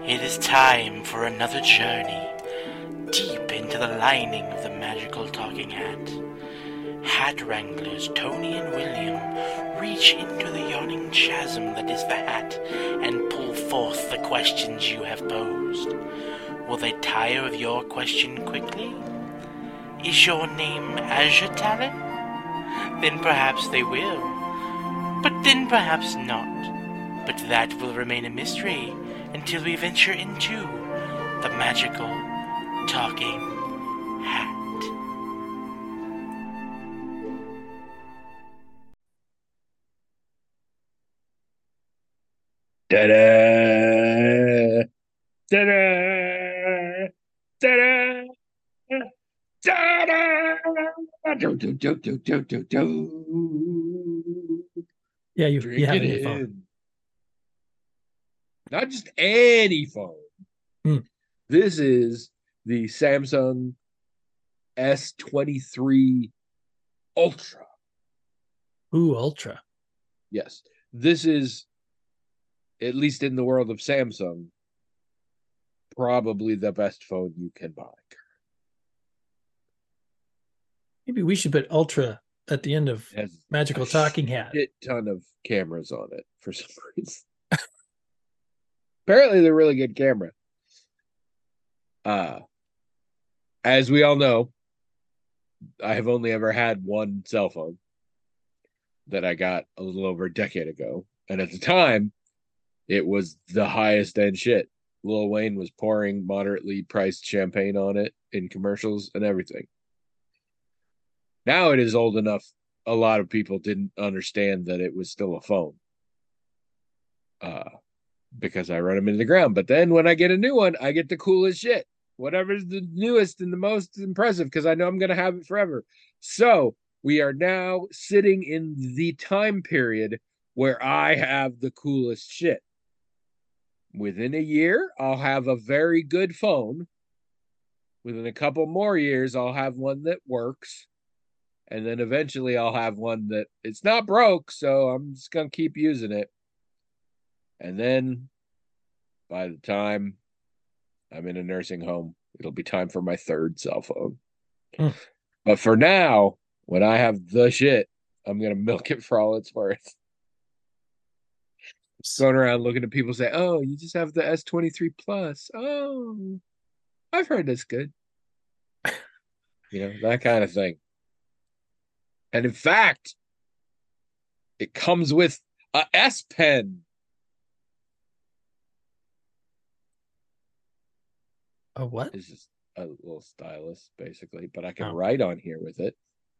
It is time for another journey deep into the lining of the magical talking hat. Hat wranglers Tony and William reach into the yawning chasm that is the hat and pull forth the questions you have posed. Will they tire of your question quickly? Is your name Azure Talon? Then perhaps they will. But then perhaps not. But that will remain a mystery until we venture into the magical talking hat. Da-da! Da-da! Da-da! Da-da! Do, do, do, do, do, do, do. Yeah, you Drink have it a new phone. in. Not just any phone. Hmm. This is the Samsung S23 Ultra. Ooh, Ultra. Yes. This is, at least in the world of Samsung, probably the best phone you can buy. Maybe we should put Ultra at the end of It has a Magical Talking Hat. shit ton of cameras on it for some reason. Apparently, they're really good camera. Uh, as we all know, I have only ever had one cell phone that I got a little over a decade ago, and at the time, it was the highest end shit. Lil Wayne was pouring moderately priced champagne on it in commercials and everything. Now it is old enough. A lot of people didn't understand that it was still a phone. Uh, because I run them into the ground. But then when I get a new one, I get the coolest shit. Whatever's the newest and the most impressive, because I know I'm going to have it forever. So we are now sitting in the time period where I have the coolest shit. Within a year, I'll have a very good phone. Within a couple more years, I'll have one that works. And then eventually I'll have one that it's not broke, so I'm just going to keep using it. And then by the time I'm in a nursing home, it'll be time for my third cell phone. Hmm. But for now, when I have the shit, I'm going to milk it for all it's worth. Going around looking at people say, oh, you just have the S23 Plus. Oh, I've heard that's good. That kind of thing. And in fact, it comes with a S Pen. A what? It's just a little stylus, basically, but I can Oh. write on here with it.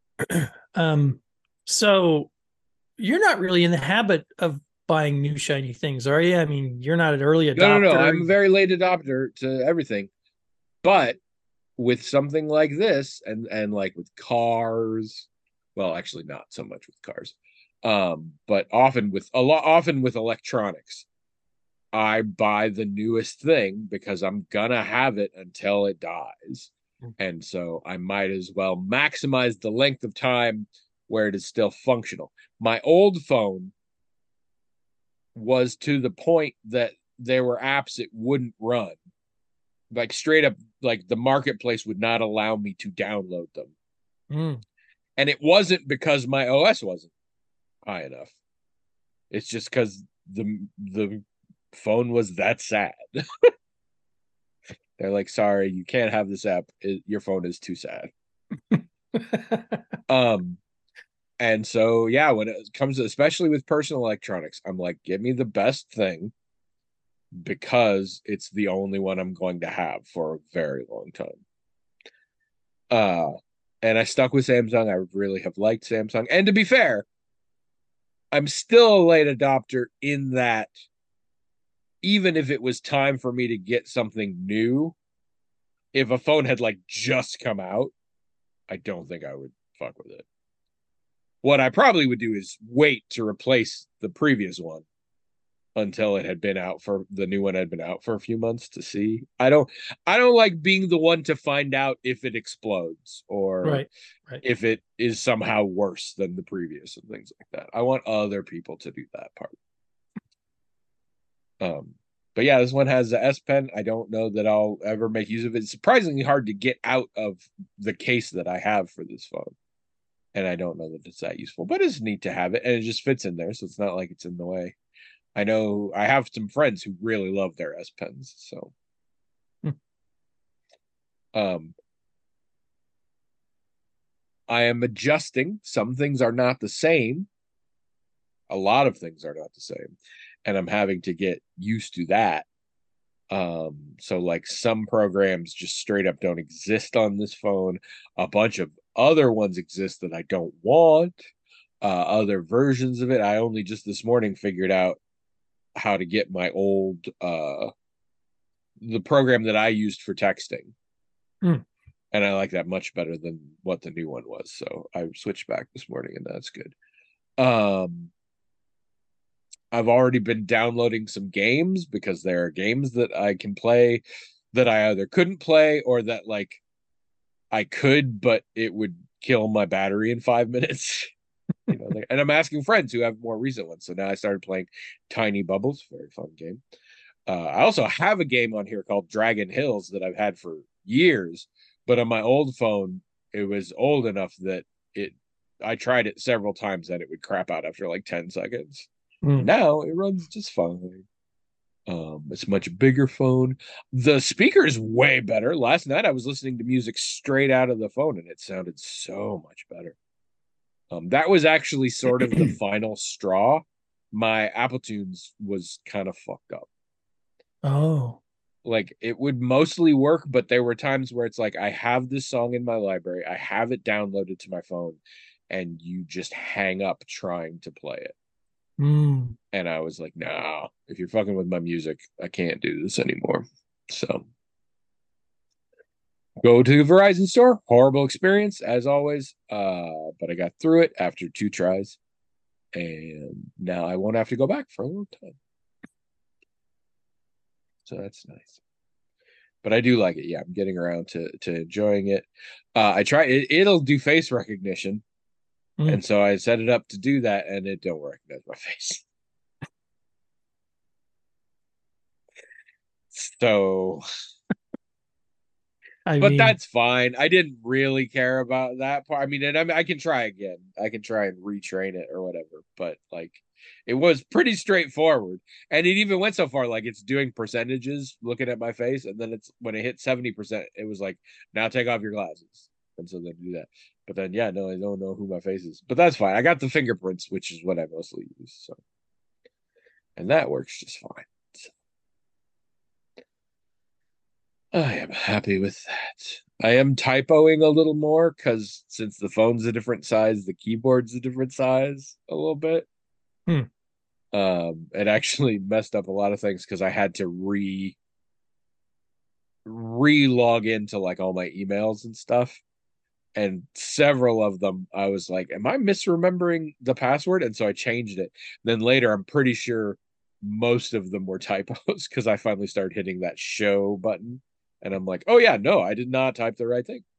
So you're not really in the habit of buying new shiny things, are you? I mean, you're not an early No, no, no. I'm adopter. a very late adopter to everything. But with something like this and like with cars, well, actually not so much with cars. But often with electronics. I buy the newest thing because I'm gonna have it until it dies. And so I might as well maximize the length of time where it is still functional. My old phone was to the point that there were apps it wouldn't run. Like straight up, like the marketplace would not allow me to download them. Mm. And it wasn't because my OS wasn't high enough. It's just because the phone was that sad. They're like, sorry, you can't have this app. Your phone is too sad. Um, and so yeah, when it comes to, especially with personal electronics, I'm like, give me the best thing because it's the only one I'm going to have for a very long time. Uh, and I stuck with Samsung. I really have liked Samsung. And to be fair, I'm still a late adopter in that even if it was time for me to get something new, if a phone had like just come out, I don't think I would fuck with it. What I probably would do is wait to replace the previous one until it had been out for the new one had been out for a few months to see. I don't like being the one to find out if it explodes or Right, right. if it is somehow worse than the previous and things like that. I want other people to do that part. Um But yeah, this one has the S Pen. I don't know that I'll ever make use of it. It's surprisingly hard to get out of the case that I have for this phone. And I don't know that it's that useful, but it's neat to have it. And it just fits in there. So it's not like it's in the way. I know I have some friends who really love their S Pens. So, um, I am adjusting. Some things are not the same. A lot of things are not the same. And I'm having to get used to that. So like some programs just straight up don't exist on this phone. A bunch of other ones exist that I don't want. Other versions of it. I only just this morning figured out how to get my old the program that I used for texting. And I like that much better than what the new one was. So I switched back this morning and that's good. I've already been downloading some games because there are games that I can play that I either couldn't play or that like I could, but it would kill my battery in 5 minutes. You know, and I'm asking friends who have more recent ones. So now I started playing Tiny Bubbles, very fun game. I also have a game on here called Dragon Hills that I've had for years, but on my old phone, it was old enough that I tried it several times and it would crap out after like 10 seconds. Now it runs just fine. It's a much bigger phone. The speaker is way better. Last night I was listening to music straight out of the phone and it sounded so much better. That was actually sort of the final straw. My Apple Tunes was kind of fucked up. Oh. Like it would mostly work, but there were times where it's like I have this song in my library, I have it downloaded to my phone, and you just hang up trying to play it. And I was like, nah, if you're fucking with my music, I can't do this anymore. So go to the Verizon store. Horrible experience, as always. But I got through it after 2 tries. And now I won't have to go back for a long time. So that's nice. But I do like it. Yeah, I'm getting around to enjoying it. I try it, it'll do face recognition. And so I set it up to do that, and it don't recognize my face. So, but that's fine. I didn't really care about that part. I mean, and I can try again. I can try and retrain it or whatever. But like, it was pretty straightforward, and it even went so far like it's doing percentages, looking at my face, and then it's when it hit 70%, it was like, now take off your glasses, and so then do that. But then, yeah, no, I don't know who my face is, but that's fine. I got the fingerprints, which is what I mostly use, so and that works just fine. So, I am happy with that. I am typoing a little more because since the phone's a different size, the keyboard's a different size a little bit. It actually messed up a lot of things because I had to re-log into like all my emails and stuff. And several of them, I was like, am I misremembering the password? And so I changed it. Then later, I'm pretty sure most of them were typos because I finally started hitting that show button. And I'm like, oh yeah, no, I did not type the right thing.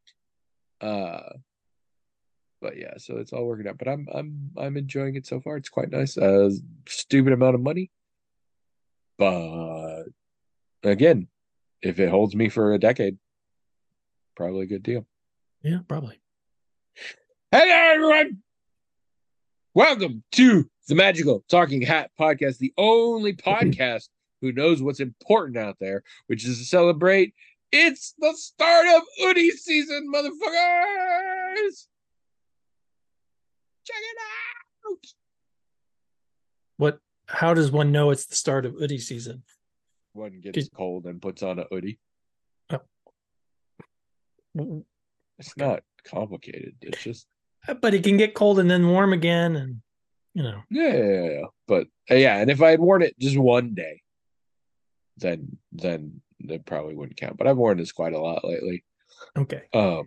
But yeah, so it's all working out. But I'm enjoying it so far. It's quite nice. Stupid amount of money. But again, if it holds me for a decade, probably a good deal. Yeah, probably. Hey there, everyone. Welcome to the Magical Talking Hat Podcast, the only podcast who knows what's important out there, which is to celebrate. It's the start of Udi season, motherfuckers. Check it out. What? How does one know it's the start of Udi season? One gets cold and puts on a hoodie. Oh. It's not complicated. It's just. But it can get cold and then warm again, and you know. Yeah. But yeah, and if I had worn it just one day, then it probably wouldn't count. But I've worn this quite a lot lately. Okay.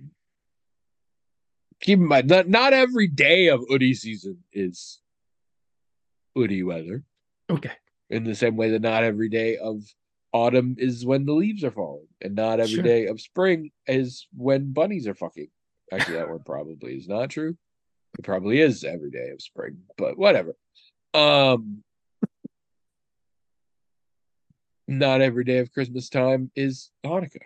Keep in mind that not every day of Udi season is Udi weather. Okay. In the same way that not every day of autumn is when the leaves are falling, and not every day of spring is when bunnies are fucking. Actually, that one probably is not true. It probably is every day of spring, but whatever. not every day of Christmas time is Hanukkah.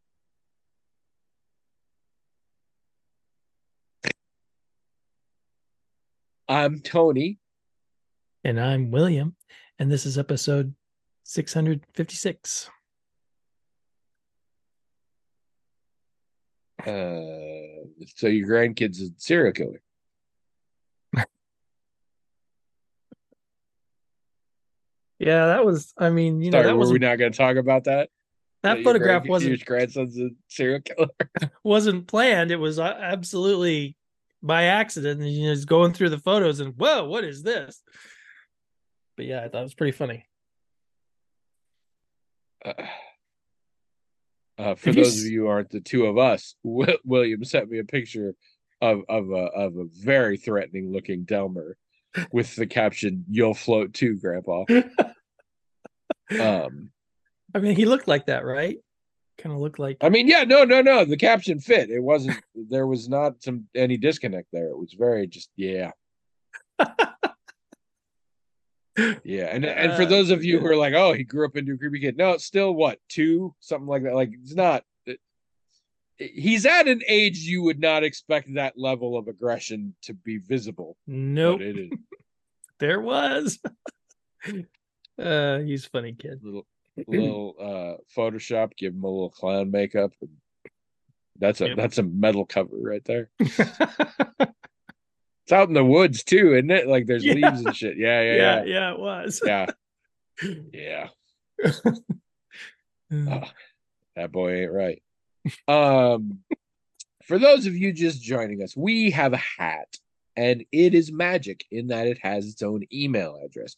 I'm Tony. And I'm William, and this is episode 656. So your grandkid's a serial killer. Yeah, that was, I mean, Sorry, that were we wasn't, not going to talk about that? that photograph Your grandson's a serial killer. wasn't planned. It was absolutely by accident. And just going through the photos and whoa, what is this? But yeah, I thought it was pretty funny. For those of you who aren't the two of us, William sent me a picture of a very threatening looking Delmer with the caption "You'll float too, Grandpa." I mean, he looked like that, right? Kind of looked like. I mean, yeah, no. The caption fit. It wasn't. There was not any disconnect there. It was very just yeah. Yeah, and for those of you who are like, oh, he grew up into a creepy kid. No, it's still what, 2, something like that. Like it's not. He's at an age you would not expect that level of aggression to be visible. Nope. But it is. There was. He's a funny kid. Little Photoshop, give him a little clown makeup. That's a metal cover right there. It's out in the woods too, isn't it? Like there's leaves and shit. Yeah, it was. Yeah. That boy ain't right. For those of you just joining us, we have a hat, and it is magic in that it has its own email address,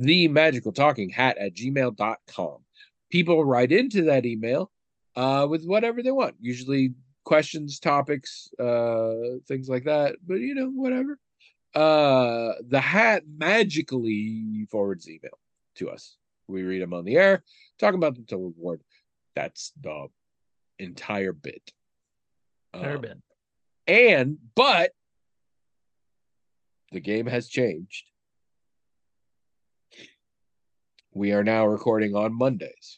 themagicaltalkinghat@gmail.com. People write into that email with whatever they want, usually questions, topics, things like that, but whatever. The hat magically forwards email to us. We read them on the air, talk about them till we're bored. That's the entire bit. But the game has changed. We are now recording on Mondays.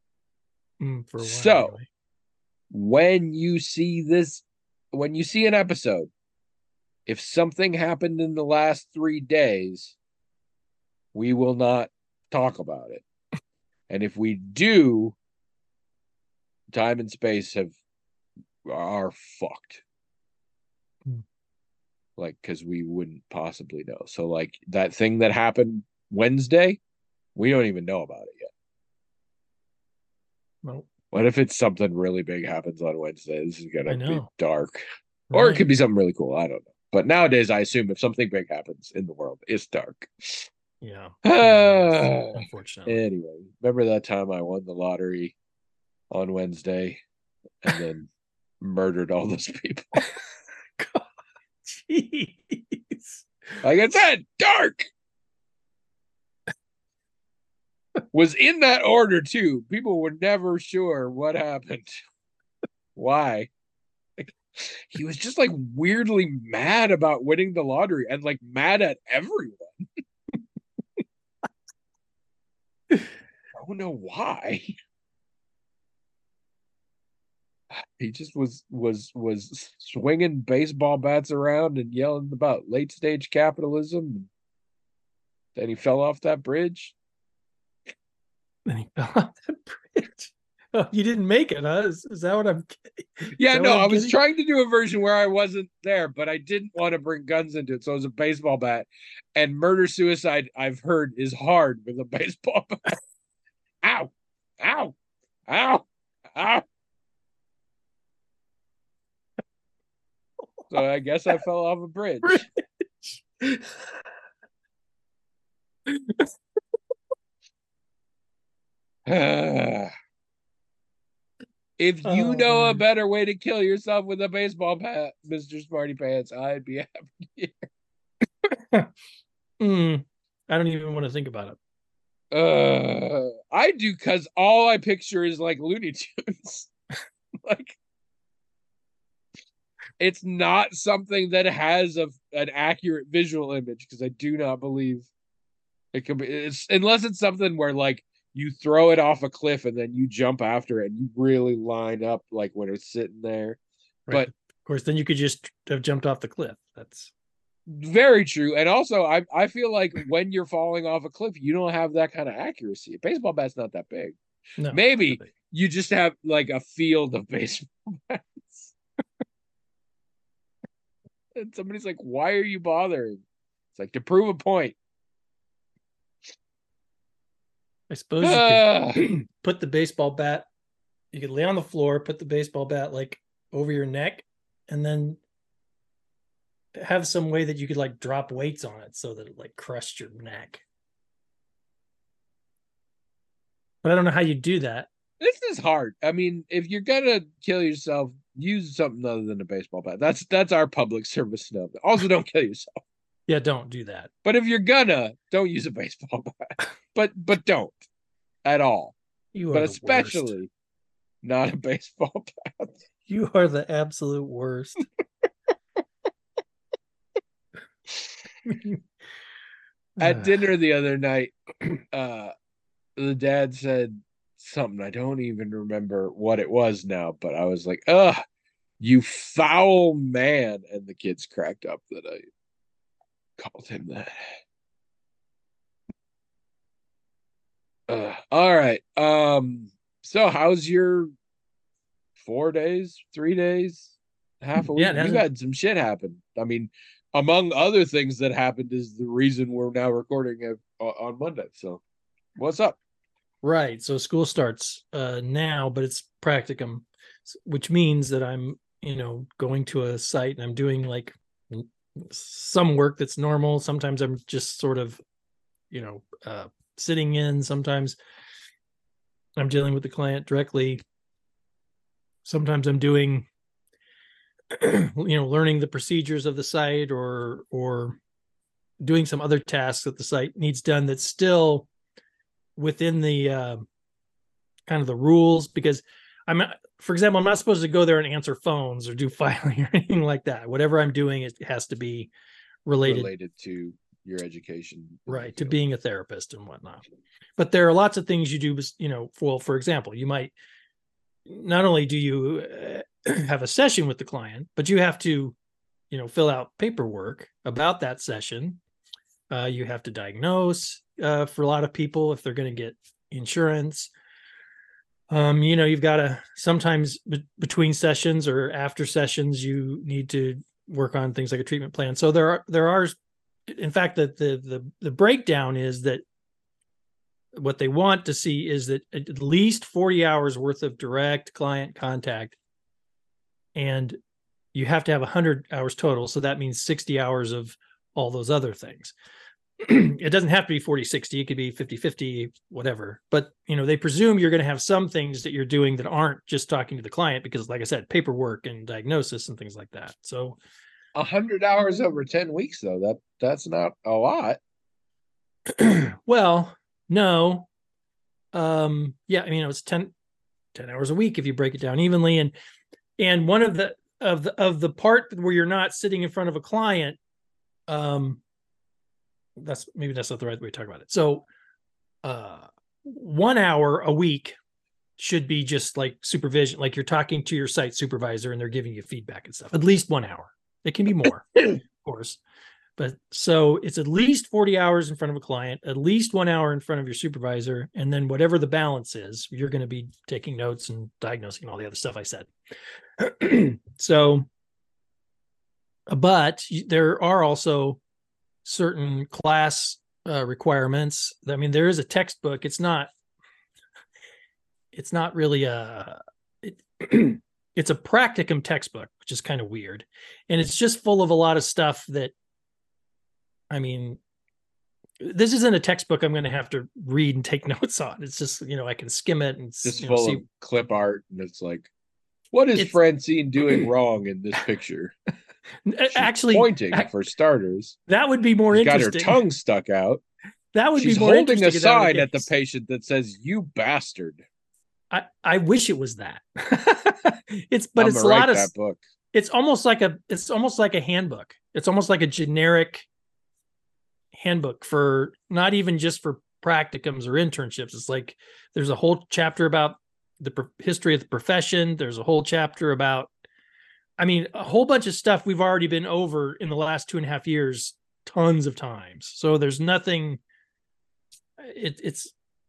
So anyway. When you see an episode, if something happened in the last 3 days, we will not talk about it. And if we do, time and space are fucked. Like, because we wouldn't possibly know. So, like, that thing that happened Wednesday, we don't even know about it yet. Nope. What if it's something really big happens on Wednesday? This is gonna be dark. Right. Or it could be something really cool. I don't know. But nowadays, I assume if something big happens in the world, it's dark. Yeah. Unfortunately. Anyway, remember that time I won the lottery on Wednesday and then murdered all those people? God, jeez. Like I said, dark. Was in that order too. People were never sure what happened. Why? He was just like weirdly mad about winning the lottery and like mad at everyone. I don't know why. He just was swinging baseball bats around and yelling about late stage capitalism. Then he fell off that bridge. Then he fell off that bridge. Oh, you didn't make it, huh? Is that what I'm getting? Yeah, no, I was trying to do a version where I wasn't there, but I didn't want to bring guns into it. So it was a baseball bat. And murder-suicide, I've heard, is hard with a baseball bat. Ow! Ow! Ow! Ow! So I guess I fell off a bridge. If you know a better way to kill yourself with a baseball bat, Mr. Smarty Pants, I'd be happy. I don't even want to think about it. I do, because all I picture is like Looney Tunes. Like, it's not something that has an accurate visual image, because I do not believe it could be. Unless it's something where like you throw it off a cliff and then you jump after it and you really line up like when it's sitting there. Right. But of course, then you could just have jumped off the cliff. That's very true. And also I feel like when you're falling off a cliff, you don't have that kind of accuracy. A baseball bat's not that big. no. Maybe you just have like a field of baseball bats. And somebody's like, why are you bothering? It's like to prove a point. I suppose you could put the baseball bat, you could lay on the floor, put the baseball bat like over your neck, and then have some way that you could like drop weights on it so that it like crushed your neck. But I don't know how you do that. This is hard. I mean, if you're gonna kill yourself, use something other than a baseball bat. That's our public service snub. Also, don't kill yourself. Yeah, don't do that. But if you're gonna, don't use a baseball bat. But don't at all. You are But the especially worst. not a baseball bat. You are the absolute worst. At dinner the other night, the dad said something. I don't even remember what it was now, but I was like, ugh, you foul man. And the kids cracked up that I called him that. All right. So how's your 4 days, 3 days, half a week? Yeah, You had some shit happen. I mean, among other things that happened is the reason we're now recording on Monday. So what's up? Right. So school starts now, but it's practicum, which means that I'm, going to a site and I'm doing like some work that's normal. Sometimes I'm just sort of, sitting in. Sometimes I'm dealing with the client directly. Sometimes I'm doing, learning the procedures of the site or doing some other tasks that the site needs done that's still within the kind of the rules, because for example, I'm not supposed to go there and answer phones or do filing or anything like that. Whatever I'm doing, it has to be related to your education, right, to being a therapist and whatnot. But there are lots of things you do, for example, you might not only do you have a session with the client, but you have to, fill out paperwork about that session. You have to diagnose for a lot of people if they're going to get insurance. You've got to sometimes between sessions or after sessions, you need to work on things like a treatment plan. So there are, in fact, the breakdown is that what they want to see is that at least 40 hours worth of direct client contact, and you have to have 100 hours total. So that means 60 hours of all those other things. It doesn't have to be 40-60. It could be 50-50, whatever. But, they presume you're going to have some things that you're doing that aren't just talking to the client, because like I said, paperwork and diagnosis and things like that. So 100 hours over 10 weeks, though, that's not a lot. Well, no. Yeah, it's 10 hours a week if you break it down evenly. And one of the part where you're not sitting in front of a client, that's not the right way to talk about it. So 1 hour a week should be just like supervision, like you're talking to your site supervisor and they're giving you feedback and stuff. At least 1 hour. It can be more, of course. But so it's at least 40 hours in front of a client, at least 1 hour in front of your supervisor, and then whatever the balance is, you're going to be taking notes and diagnosing all the other stuff I said. So, but there are also certain class requirements. I mean, there is a textbook. It's not really it's a practicum textbook, which is kind of weird. And it's just full of a lot of stuff that, this isn't a textbook I'm going to have to read and take notes on. It's just, I can skim it and just full of clip art. And it's like, what is Francine doing wrong in this picture? Actually, pointing for starters. That would be more interesting. Got her tongue stuck out. That would She's be more holding a sign at the patient that says, "You bastard." I wish it was that. It's a lot of that book. It's almost like a handbook. It's almost like a generic handbook for not even just for practicums or internships. It's like there's a whole chapter about the history of the profession. There's a whole chapter about, I mean, a whole bunch of stuff we've already been over in the last 2.5 years, tons of times. So there's nothing. It's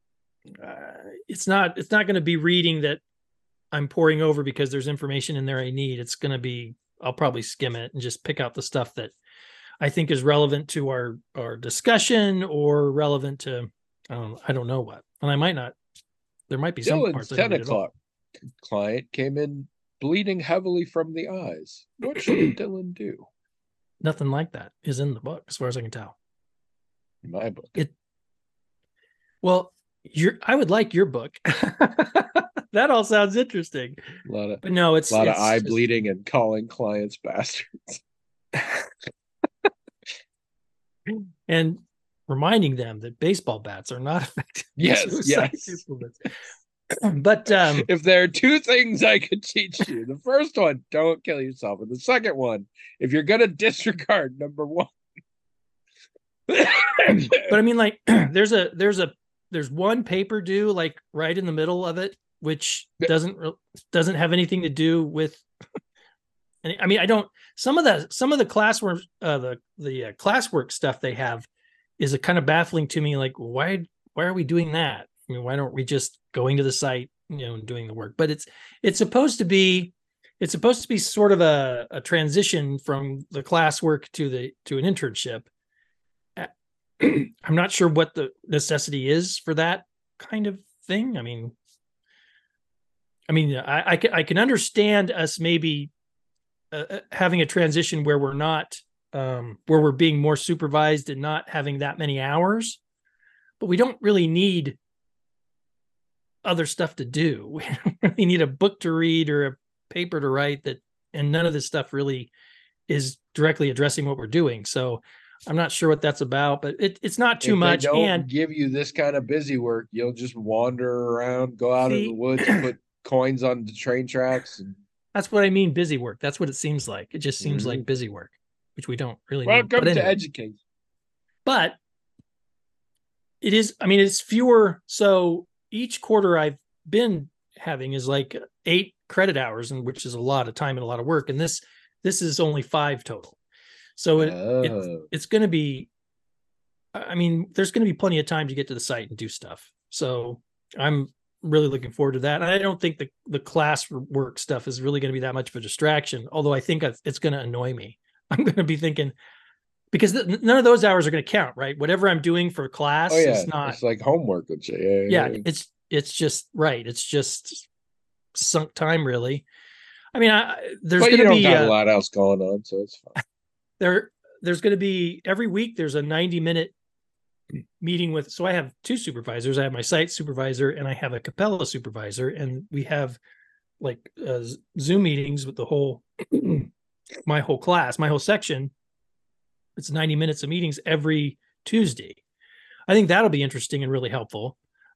not going to be reading that I'm poring over because there's information in there I need. It's going to be, I'll probably skim it and just pick out the stuff that I think is relevant to our discussion or relevant to, I don't know what. And I might not, there might be some Dylan's parts I don't 10 read at all. o'clock client came in bleeding heavily from the eyes. What should Dylan do? Nothing like that is in the book, as far as I can tell. In my book. Well, I would like your book. That all sounds interesting. But no, it's a lot of eye bleeding and calling clients bastards. And reminding them that baseball bats are not effective. Yes. But if there are two things I could teach you, the first one, don't kill yourself. And the second one, if you're gonna disregard number one. But I mean, like, there's one paper due like right in the middle of it, which doesn't have anything to do with. I mean, I don't. Some of the classwork, the classwork stuff they have, is a kind of baffling to me. Like, why are we doing that? I mean, why don't we just going to the site, and doing the work? But it's supposed to be sort of a transition from the classwork to an internship. I'm not sure what the necessity is for that kind of thing. I mean, I can understand us maybe having a transition where we're not, where we're being more supervised and not having that many hours, but we don't really need other stuff to do. We don't really need a book to read or a paper to write and none of this stuff really is directly addressing what we're doing. So I'm not sure what that's about, but it's not too much. They don't give you this kind of busy work, you'll just wander around, go out in the woods, put coins on the train tracks. And that's what I mean, busy work. That's what it seems like. It just seems like busy work, which we don't really need. Welcome to education. But it is, I mean, it's fewer. So each quarter I've been having is like 8 credit hours, and which is a lot of time and a lot of work. And this is only 5 total. So it's going to be, I mean, there's going to be plenty of time to get to the site and do stuff. So I'm really looking forward to that. And I don't think the class work stuff is really going to be that much of a distraction, although I think it's going to annoy me. I'm going to be thinking, because none of those hours are going to count, right? Whatever I'm doing for class is not. It's like homework and shit. Yeah, it's just right. It's just sunk time, really. I mean, there's going to be a lot else going on, so it's fine. There's going to be every week. There's a 90-minute meeting with. So I have 2 supervisors. I have my site supervisor and I have a Capella supervisor, and we have like Zoom meetings with the whole my whole class, my whole section. It's 90 minutes of meetings every Tuesday. I think that'll be interesting and really helpful.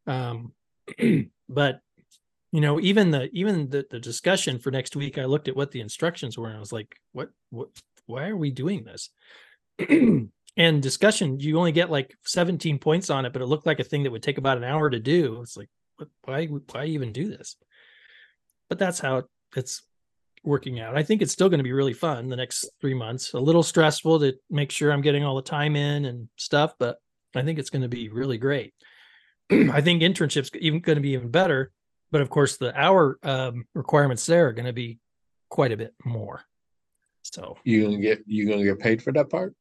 But even the discussion for next week, I looked at what the instructions were and I was like, what, why are we doing this? And discussion, you only get like 17 points on it, but it looked like a thing that would take about an hour to do. It's like, why even do this? But that's how it's working out. I think it's still going to be really fun the next 3 months. A little stressful to make sure I'm getting all the time in and stuff, but I think it's going to be really great. I think internships going to be even better, but of course the hour requirements there are going to be quite a bit more. So you gonna get paid for that part?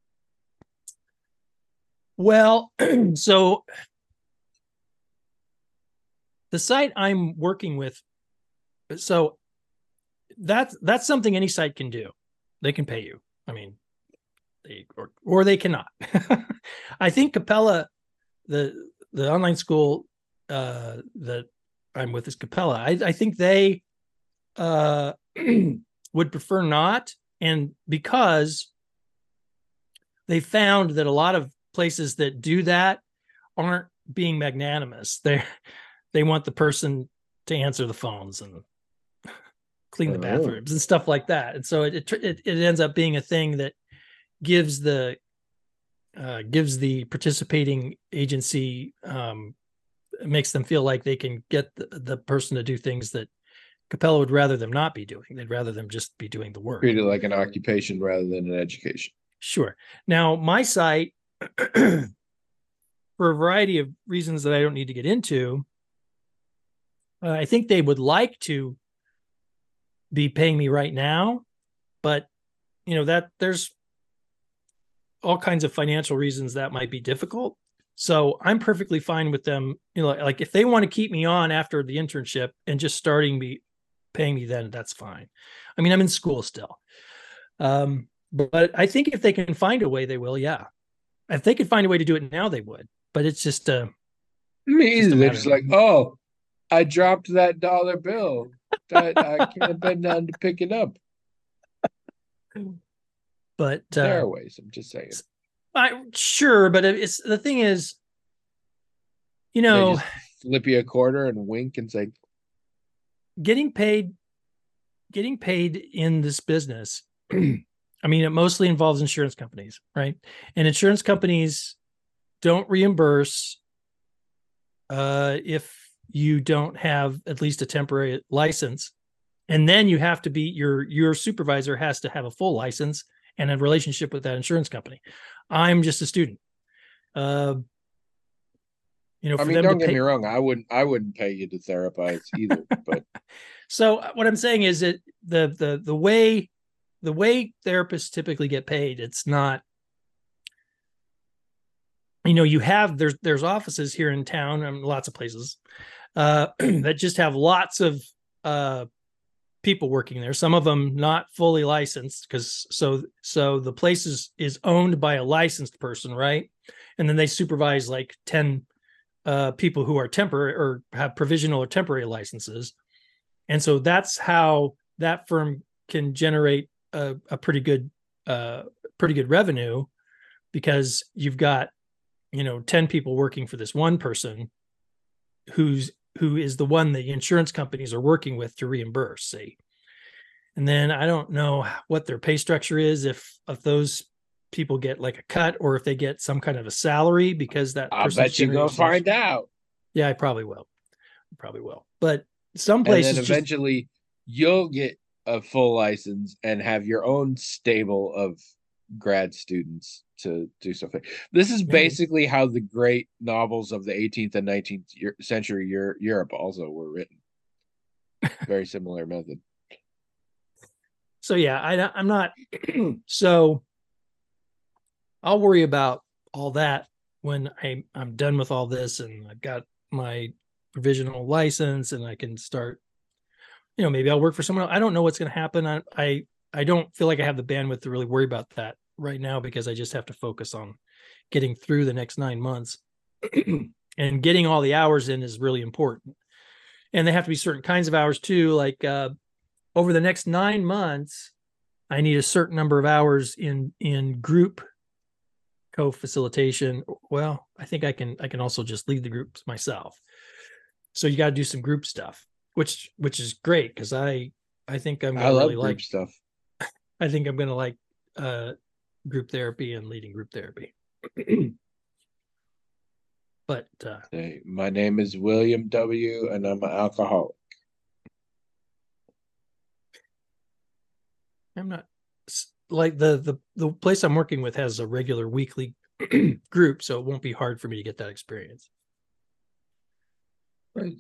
Well, so the site I'm working with, so that's something any site can do. They can pay you. I mean, or they cannot. I think Capella, the online school that I'm with is Capella. I think they would prefer not, and because they found that a lot of places that do that aren't being magnanimous. They want the person to answer the phones and clean the bathrooms and stuff like that. And so it ends up being a thing that gives the gives the participating agency, makes them feel like they can get the person to do things that Capella would rather them not be doing. They'd rather them just be doing the work. Treat it like an occupation rather than an education. Sure. Now, my site, for a variety of reasons that I don't need to get into, I think they would like to be paying me right now, but that there's all kinds of financial reasons that might be difficult. So I'm perfectly fine with them. Like if they want to keep me on after the internship and just paying me then, that's fine. I mean, I'm in school still. But I think if they can find a way, they will. Yeah. If they could find a way to do it now, they would. But it's just, they're just like, oh, I dropped that dollar bill. I can't bend down to pick it up. But there are ways. I'm just saying. Sure, but it's the thing is, they just flip you a quarter and wink and say, getting paid in this business. I mean, it mostly involves insurance companies, right? And insurance companies don't reimburse if you don't have at least a temporary license. And then you have to be your supervisor has to have a full license and a relationship with that insurance company. I'm just a student. I mean, don't get me wrong. I wouldn't pay you to therapize either. But so what I'm saying is that the way therapists typically get paid, it's not. There's offices here in town and lots of places that just have lots of people working there. Some of them not fully licensed because so the place is owned by a licensed person, right? And then they supervise like 10 people who are temporary or have provisional or temporary licenses. And so that's how that firm can generate a pretty good revenue, because you've got 10 people working for this one person who is the one the insurance companies are working with to reimburse, see. And then I don't know what their pay structure is, if those people get like a cut or if they get some kind of a salary because that I bet you go find out. Yeah, I probably will. But some places, and then eventually you'll get a full license and have your own stable of grad students to do something. This is basically how the great novels of the 18th and 19th century Europe also were written. Very similar method. So yeah, I'm not. So I'll worry about all that when I'm done with all this and I've got my provisional license and I can start. Maybe I'll work for someone else. I don't know what's going to happen. I don't feel like I have the bandwidth to really worry about that right now, because I just have to focus on getting through the next 9 months. And getting all the hours in is really important. And they have to be certain kinds of hours too. Like over the next 9 months, I need a certain number of hours in group co-facilitation. Well, I think I can also just lead the groups myself. So you got to do some group stuff, which is great, because I think I love really group stuff. I think I'm going to like group therapy and leading group therapy. But my name is William W. and I'm an alcoholic. I'm not like the place I'm working with has a regular weekly group, so it won't be hard for me to get that experience. Right.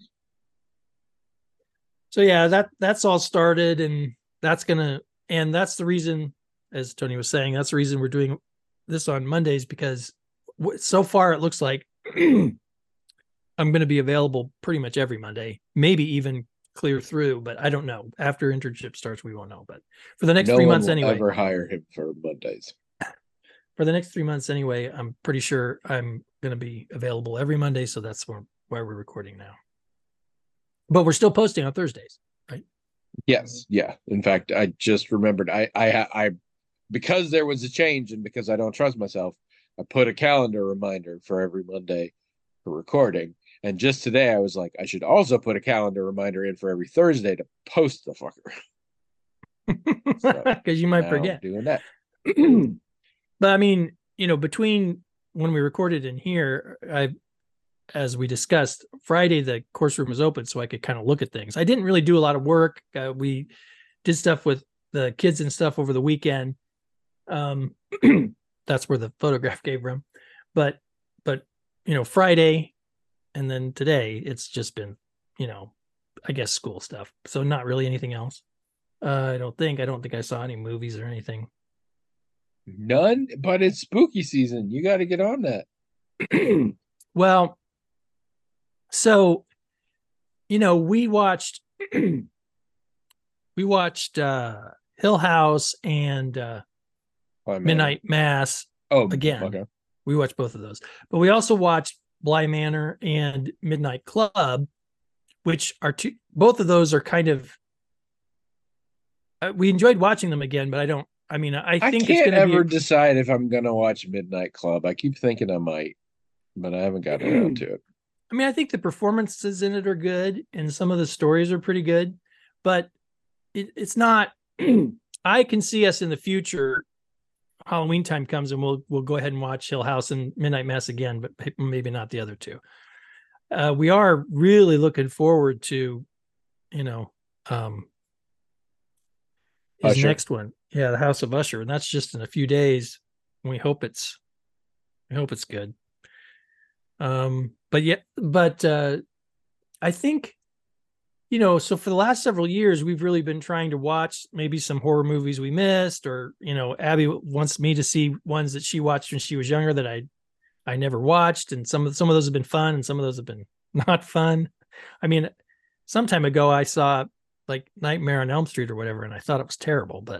So yeah, that's all started, and that's the reason, as Tony was saying, that's the reason we're doing this on Mondays, because so far it looks like I'm going to be available pretty much every Monday, maybe even clear through, but I don't know. After internship starts, we won't know. But for the next 3 months anyway, ever hire him for Mondays. For the next 3 months anyway, I'm pretty sure I'm going to be available every Monday. So that's why we're recording now. But we're still posting on Thursdays, right? Yes. Yeah. In fact, I just remembered I because there was a change and because I don't trust myself, I put a calendar reminder for every Monday for recording. And just today I was like, I should also put a calendar reminder in for every Thursday to post the fucker. Because you might forget doing that. But I mean, between when we recorded in here, as we discussed, Friday the course room was open, so I could kind of look at things. I didn't really do a lot of work. We did stuff with the kids and stuff over the weekend. That's where the photograph came from. But Friday and then today, it's just been, I guess school stuff. So not really anything else. I don't think I saw any movies or anything. None, but it's spooky season. You got to get on that. Well, so we watched Hill House and Midnight Mass again. Okay. We watched both of those, but we also watched Bly Manor and Midnight Club, which are both of those are kind of. We enjoyed watching them again, but I think I it's can't going to ever decide if I'm gonna watch Midnight Club. I keep thinking I might, but I haven't gotten around to it. I think the performances in it are good, and some of the stories are pretty good, but it's not. I can see us in the future. Halloween time comes, and we'll go ahead and watch Hill House and Midnight Mass again, but maybe not the other two. We are really looking forward to, his Usher. next one. Yeah, the House of Usher, and that's just in a few days. We hope it's good. But I think, so for the last several years, we've really been trying to watch maybe some horror movies we missed, or, Abby wants me to see ones that she watched when she was younger that I never watched. And some of those have been fun and some of those have been not fun. Some time ago I saw like Nightmare on Elm Street or whatever, and I thought it was terrible, but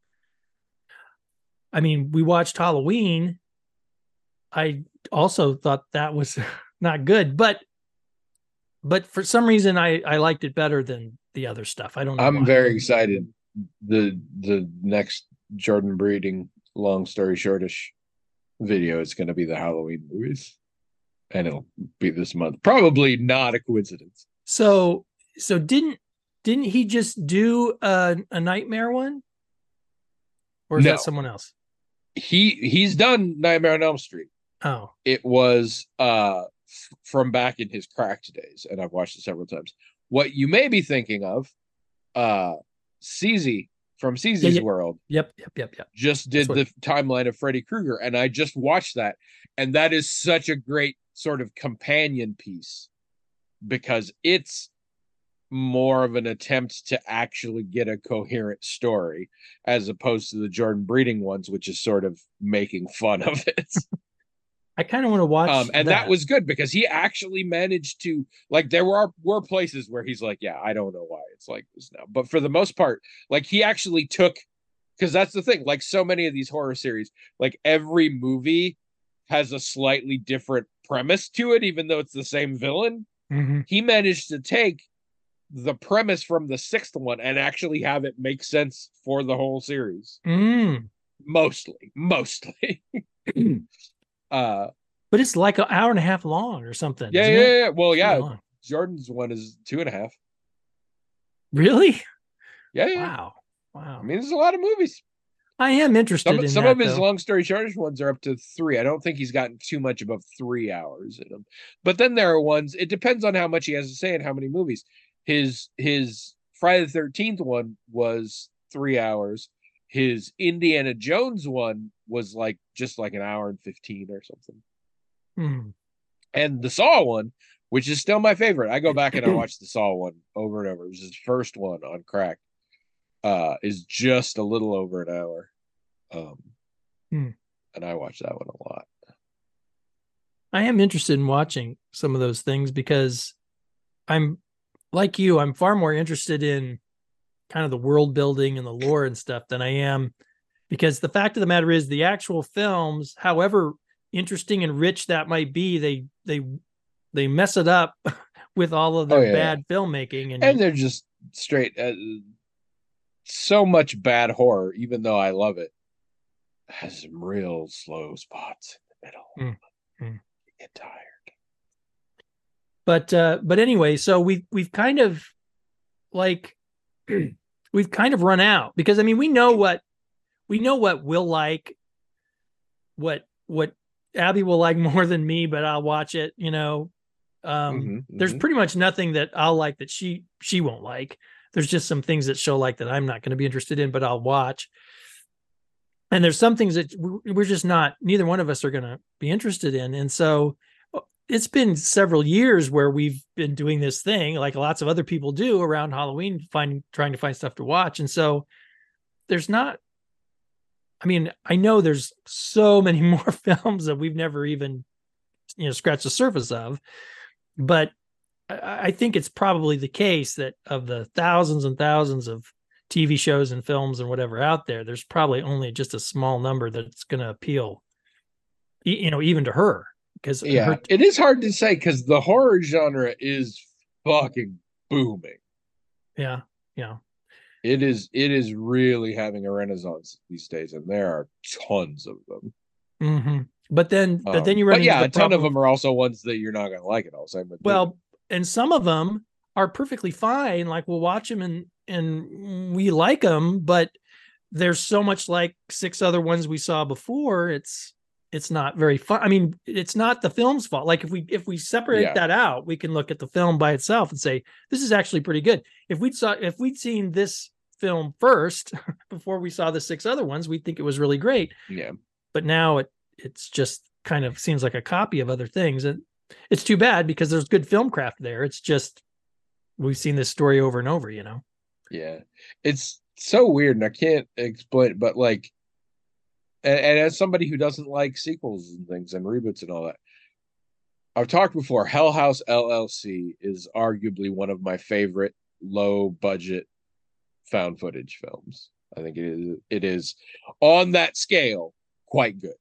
we watched Halloween. I also thought that was not good, but for some reason I liked it better than the other stuff. I don't know. I'm very excited. The next Jordan Breeding long story shortish video is going to be the Halloween movies, and it'll be this month. Probably not a coincidence. So didn't he just do a Nightmare one, or is that someone else? He's done Nightmare on Elm Street. Oh, it was from back in his Cracked days, and I've watched it several times. What you may be thinking of, CZ from CZ's World. Yep. Just did the timeline of Freddy Krueger, and I just watched that, and that is such a great sort of companion piece because it's more of an attempt to actually get a coherent story as opposed to the Jordan Breeding ones, which is sort of making fun of it. I kind of want to watch and that was good because he actually managed to, like, there were places where he's like, yeah, I don't know why it's like this now, but for the most part, like, he actually took, because that's the thing, like so many of these horror series, like every movie has a slightly different premise to it, even though it's the same villain. Mm-hmm. He managed to take the premise from the sixth one and actually have it make sense for the whole series. Mostly. But it's like an hour and a half long or something. Yeah. Well, yeah. Jordan's one is 2.5. Really? Yeah. Wow. There's a lot of movies. I am interested in some of his long story shortish ones are up to 3. I don't think he's gotten too much above 3 hours in them. But then there are ones, it depends on how much he has to say and how many movies. His Friday the 13th one was 3 hours. His Indiana Jones one was just like an hour and 15 or something. And the Saw one, which is still my favorite. I go back and I watch the Saw one over and over. It was his first one on Crack. Is just a little over an hour. And I watch that one a lot. I am interested in watching some of those things because I'm like you, I'm far more interested in kind of the world building and the lore and stuff than I am, because the fact of the matter is the actual films, however interesting and rich that might be, they mess it up with all of their bad filmmaking, and they're just straight so much bad horror, even though I love it, has some real slow spots in the middle. You get tired. But anyway, so we've kind of we've kind of run out, because we know what we'll like, what Abby will like more than me, but I'll watch it, there's pretty much nothing that I'll like that she won't like. There's just some things that she'll like that I'm not going to be interested in, but I'll watch. And there's some things that we're just not, neither one of us are going to be interested in. And so it's been several years where we've been doing this thing like lots of other people do around Halloween, trying to find stuff to watch. And so there's not, I mean, I know there's so many more films that we've never even, scratched the surface of, but I think it's probably the case that of the thousands and thousands of TV shows and films and whatever out there, there's probably only just a small number that's going to appeal, even to her. Because it is hard to say because the horror genre is fucking booming. Yeah. It is really having a renaissance these days, and there are tons of them. Mm-hmm. But then you run into a ton of them are also ones that you're not going to like at all. Same with and some of them are perfectly fine. Like we'll watch them and we like them, but there's so much like 6 other ones we saw before. It's not very fun. I mean, it's not the film's fault. Like if we separate that out, we can look at the film by itself and say, this is actually pretty good. If we'd seen this film first before we saw the 6 other ones, we'd think it was really great. Yeah. But now it's just kind of seems like a copy of other things. And it's too bad because there's good film craft there. It's just, we've seen this story over and over, Yeah. It's so weird and I can't explain it, but like, and as somebody who doesn't like sequels and things and reboots and all that, I've talked before, Hell House LLC is arguably one of my favorite low budget found footage films. I think it is on that scale quite good.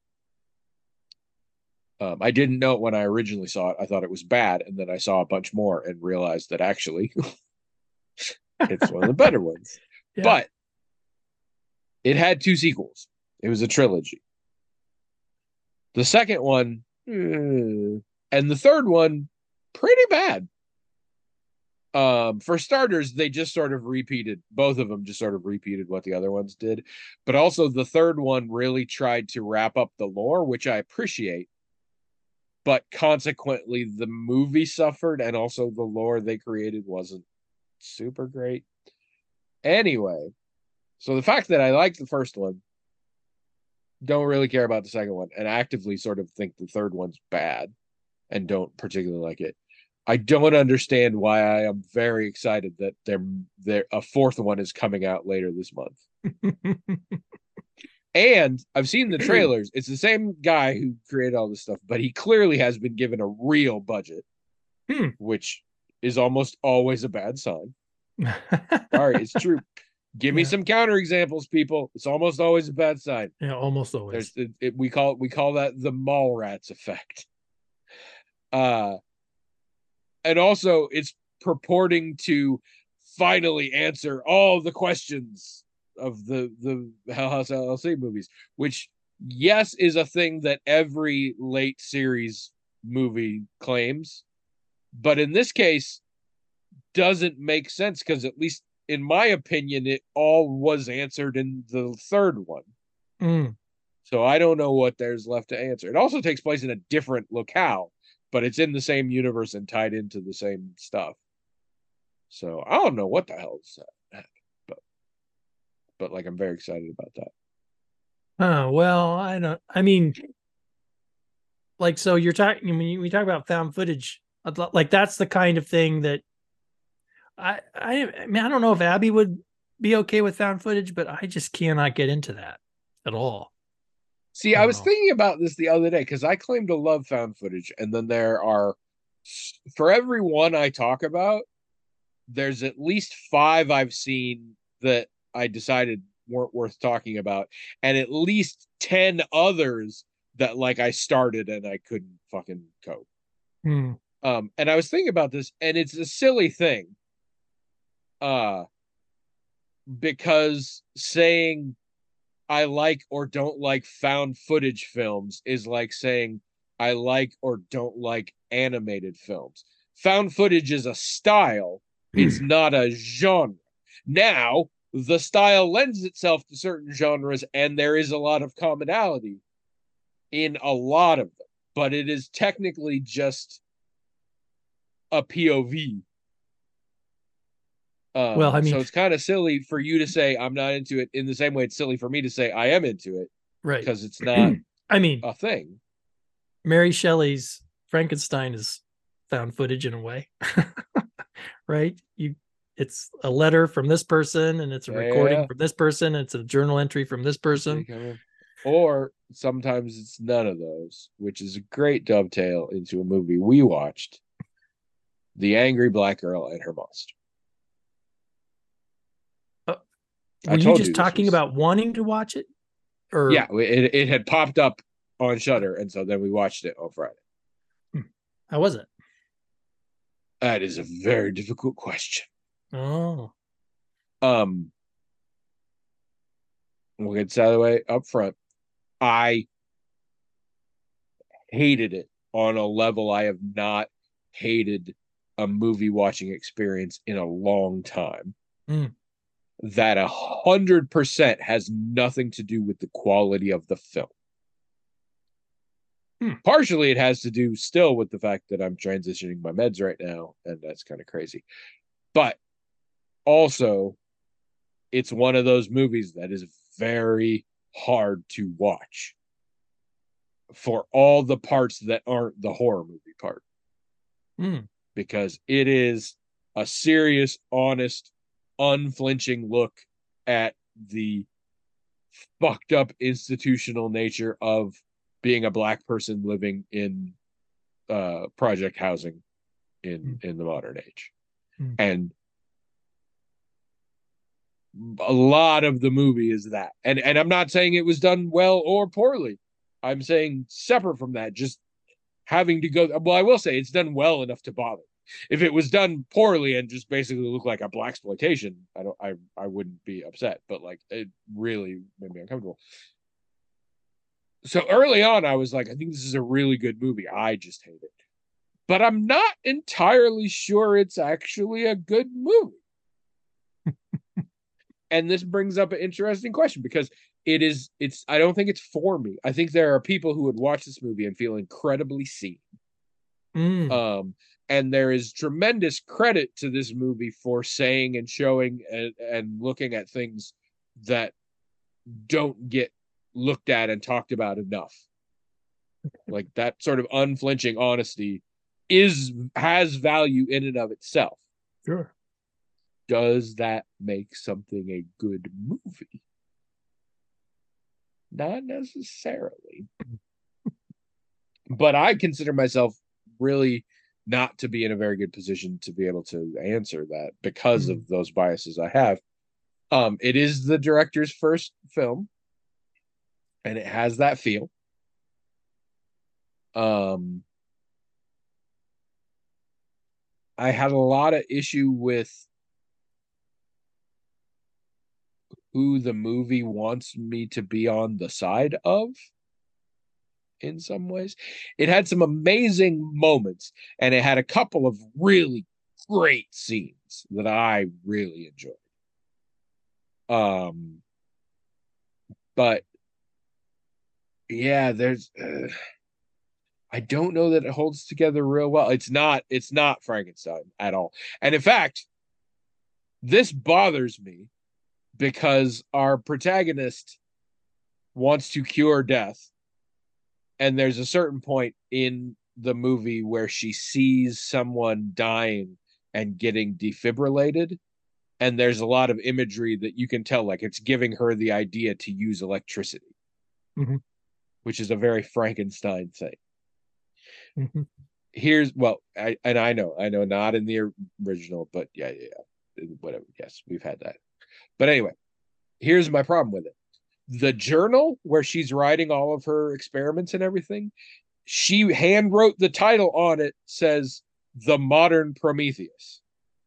I didn't know it when I originally saw it. I thought it was bad, and then I saw a bunch more and realized that actually it's one of the better ones. Yeah. But it had 2 sequels. It was a trilogy. The second one, and the third one, pretty bad. For starters, they just sort of repeated, both of them just sort of repeated what the other ones did. But also the third one really tried to wrap up the lore, which I appreciate. But consequently, the movie suffered, and also the lore they created wasn't super great. Anyway, so the fact that I liked the first one, don't really care about the second one, and actively sort of think the third one's bad and don't particularly like it. I don't understand why I am very excited that there a fourth one is coming out later this month. And I've seen the trailers. It's the same guy who created all this stuff, but he clearly has been given a real budget, which is almost always a bad sign. Sorry, it's true. Give me some counterexamples, people. It's almost always a bad sign. Yeah, almost always. We call that the Mallrats effect. And also it's purporting to finally answer all the questions of the Hell House LLC movies, which yes is a thing that every late series movie claims, but in this case doesn't make sense because at least in my opinion it all was answered in the third one. So I don't know what there's left to answer. It also takes place in a different locale, but it's in the same universe and tied into the same stuff. So I don't know what the hell is that, but like I'm very excited about that. Oh, well, I mean, like, so you're talking, when we talk about found footage, like that's the kind of thing that I mean, I don't know if Abby would be okay with found footage, but I just cannot get into that at all. See, I was thinking about this the other day because I claim to love found footage, and then there are, for every one I talk about, there's at least 5 I've seen that I decided weren't worth talking about, and at least 10 others that like I started and I couldn't fucking cope. And I was thinking about this, and it's a silly thing. Because saying I like or don't like found footage films is like saying I like or don't like animated films. Found footage is a style. It's not a genre. Now, the style lends itself to certain genres, and there is a lot of commonality. in a lot of them, but it is technically just a POV. Well, I mean, So it's kind of silly for you to say I'm not into it in the same way it's silly for me to say I am into it, right. because it's not I mean, a thing. Mary Shelley's Frankenstein is found footage in a way. Right? It's a letter from this person and it's a recording from this person, and it's a journal entry from this person. Or sometimes it's none of those, which is a great dovetail into a movie we watched, The Angry Black Girl and Her Monster. Were you just talking about wanting to watch it? Or yeah, it had popped up on Shudder, and so then we watched it on Friday. How was it? That is a very difficult question. Oh. We'll get this out of the way up front. I hated it on a level I have not hated a movie watching experience in a long time. That 100% has nothing to do with the quality of the film. Partially it has to do still with the fact that I'm transitioning my meds right now, and that's kind of crazy. But also, it's one of those movies that is very hard to watch for all the parts that aren't the horror movie part. Because it is a serious, honest, unflinching look at the fucked up institutional nature of being a Black person living in project housing in the modern age. And a lot of the movie is that. And I'm not saying it was done well or poorly. I'm saying separate from that, just having to go. Well, I will say it's done well enough to bother. If it was done poorly and just basically looked like a blaxploitation, I wouldn't be upset. But like, it really made me uncomfortable. So early on, I was like, I think this is a really good movie. I just hate it. But I'm not entirely sure it's actually a good movie. And this brings up an interesting question, because I don't think it's for me. I think there are people who would watch this movie and feel incredibly seen. And there is tremendous credit to this movie for saying and showing and looking at things that don't get looked at and talked about enough. Like, that sort of unflinching honesty has value in and of itself. Sure. Does that make something a good movie? Not necessarily. But I consider myself really not to be in a very good position to be able to answer that because of those biases I have. It is the director's first film, and it has that feel. I had a lot of issue with who the movie wants me to be on the side of. In some ways, it had some amazing moments, and it had a couple of really great scenes that I really enjoyed. But yeah, there's I don't know that it holds together real well. It's not Frankenstein at all. And in fact, this bothers me because our protagonist wants to cure death. And there's a certain point in the movie where she sees someone dying and getting defibrillated. And there's a lot of imagery that you can tell, like, it's giving her the idea to use electricity, which is a very Frankenstein thing. I know not in the original, but yeah, whatever. Yes, we've had that. But anyway, here's my problem with it. The journal where she's writing all of her experiments and everything, she hand wrote the title on it, says The Modern Prometheus.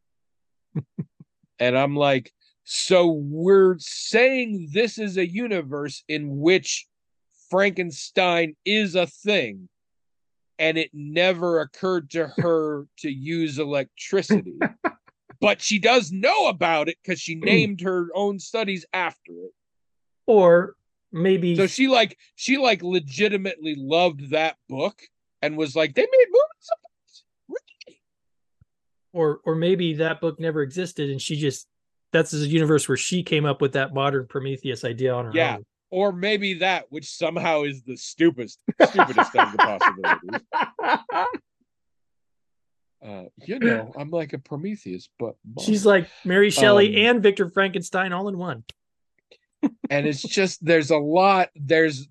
And I'm like, so we're saying this is a universe in which Frankenstein is a thing, and it never occurred to her to use electricity. But she does know about it because she named her own studies after it. Or maybe So she legitimately loved that book and was like, they made movies of this? Really? or maybe that book never existed and she just that's a universe where she came up with that modern Prometheus idea on her Yeah. own. Or maybe that, which somehow is the stupidest of the possibilities. I'm like a Prometheus, but She's like Mary Shelley Um, and Victor Frankenstein all in one. and it's just there's a lot there's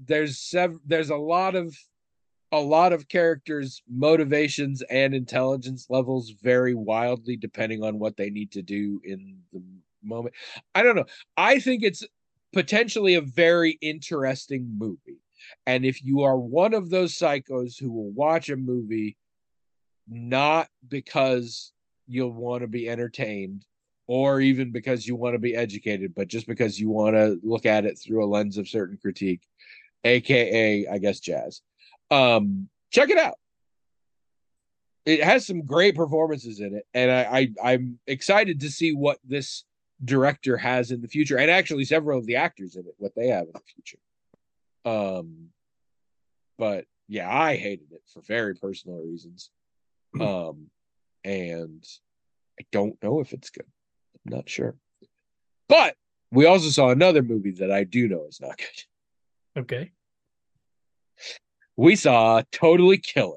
a lot of characters' motivations and intelligence levels vary wildly depending on what they need to do in the moment. I don't know. I think it's potentially a very interesting movie. And if you are one of those psychos who will watch a movie not because you'll want to be entertained or even because you want to be educated, but just because you want to look at it through a lens of certain critique, aka, I guess, jazz. Check it out. It has some great performances in it, and I'm excited to see what this director has in the future, and actually several of the actors in it, what they have in the future. But yeah, I hated it for very personal reasons. And I don't know if it's good. I'm not sure. But we also saw another movie that I do know is not good. Okay. We saw Totally Killer.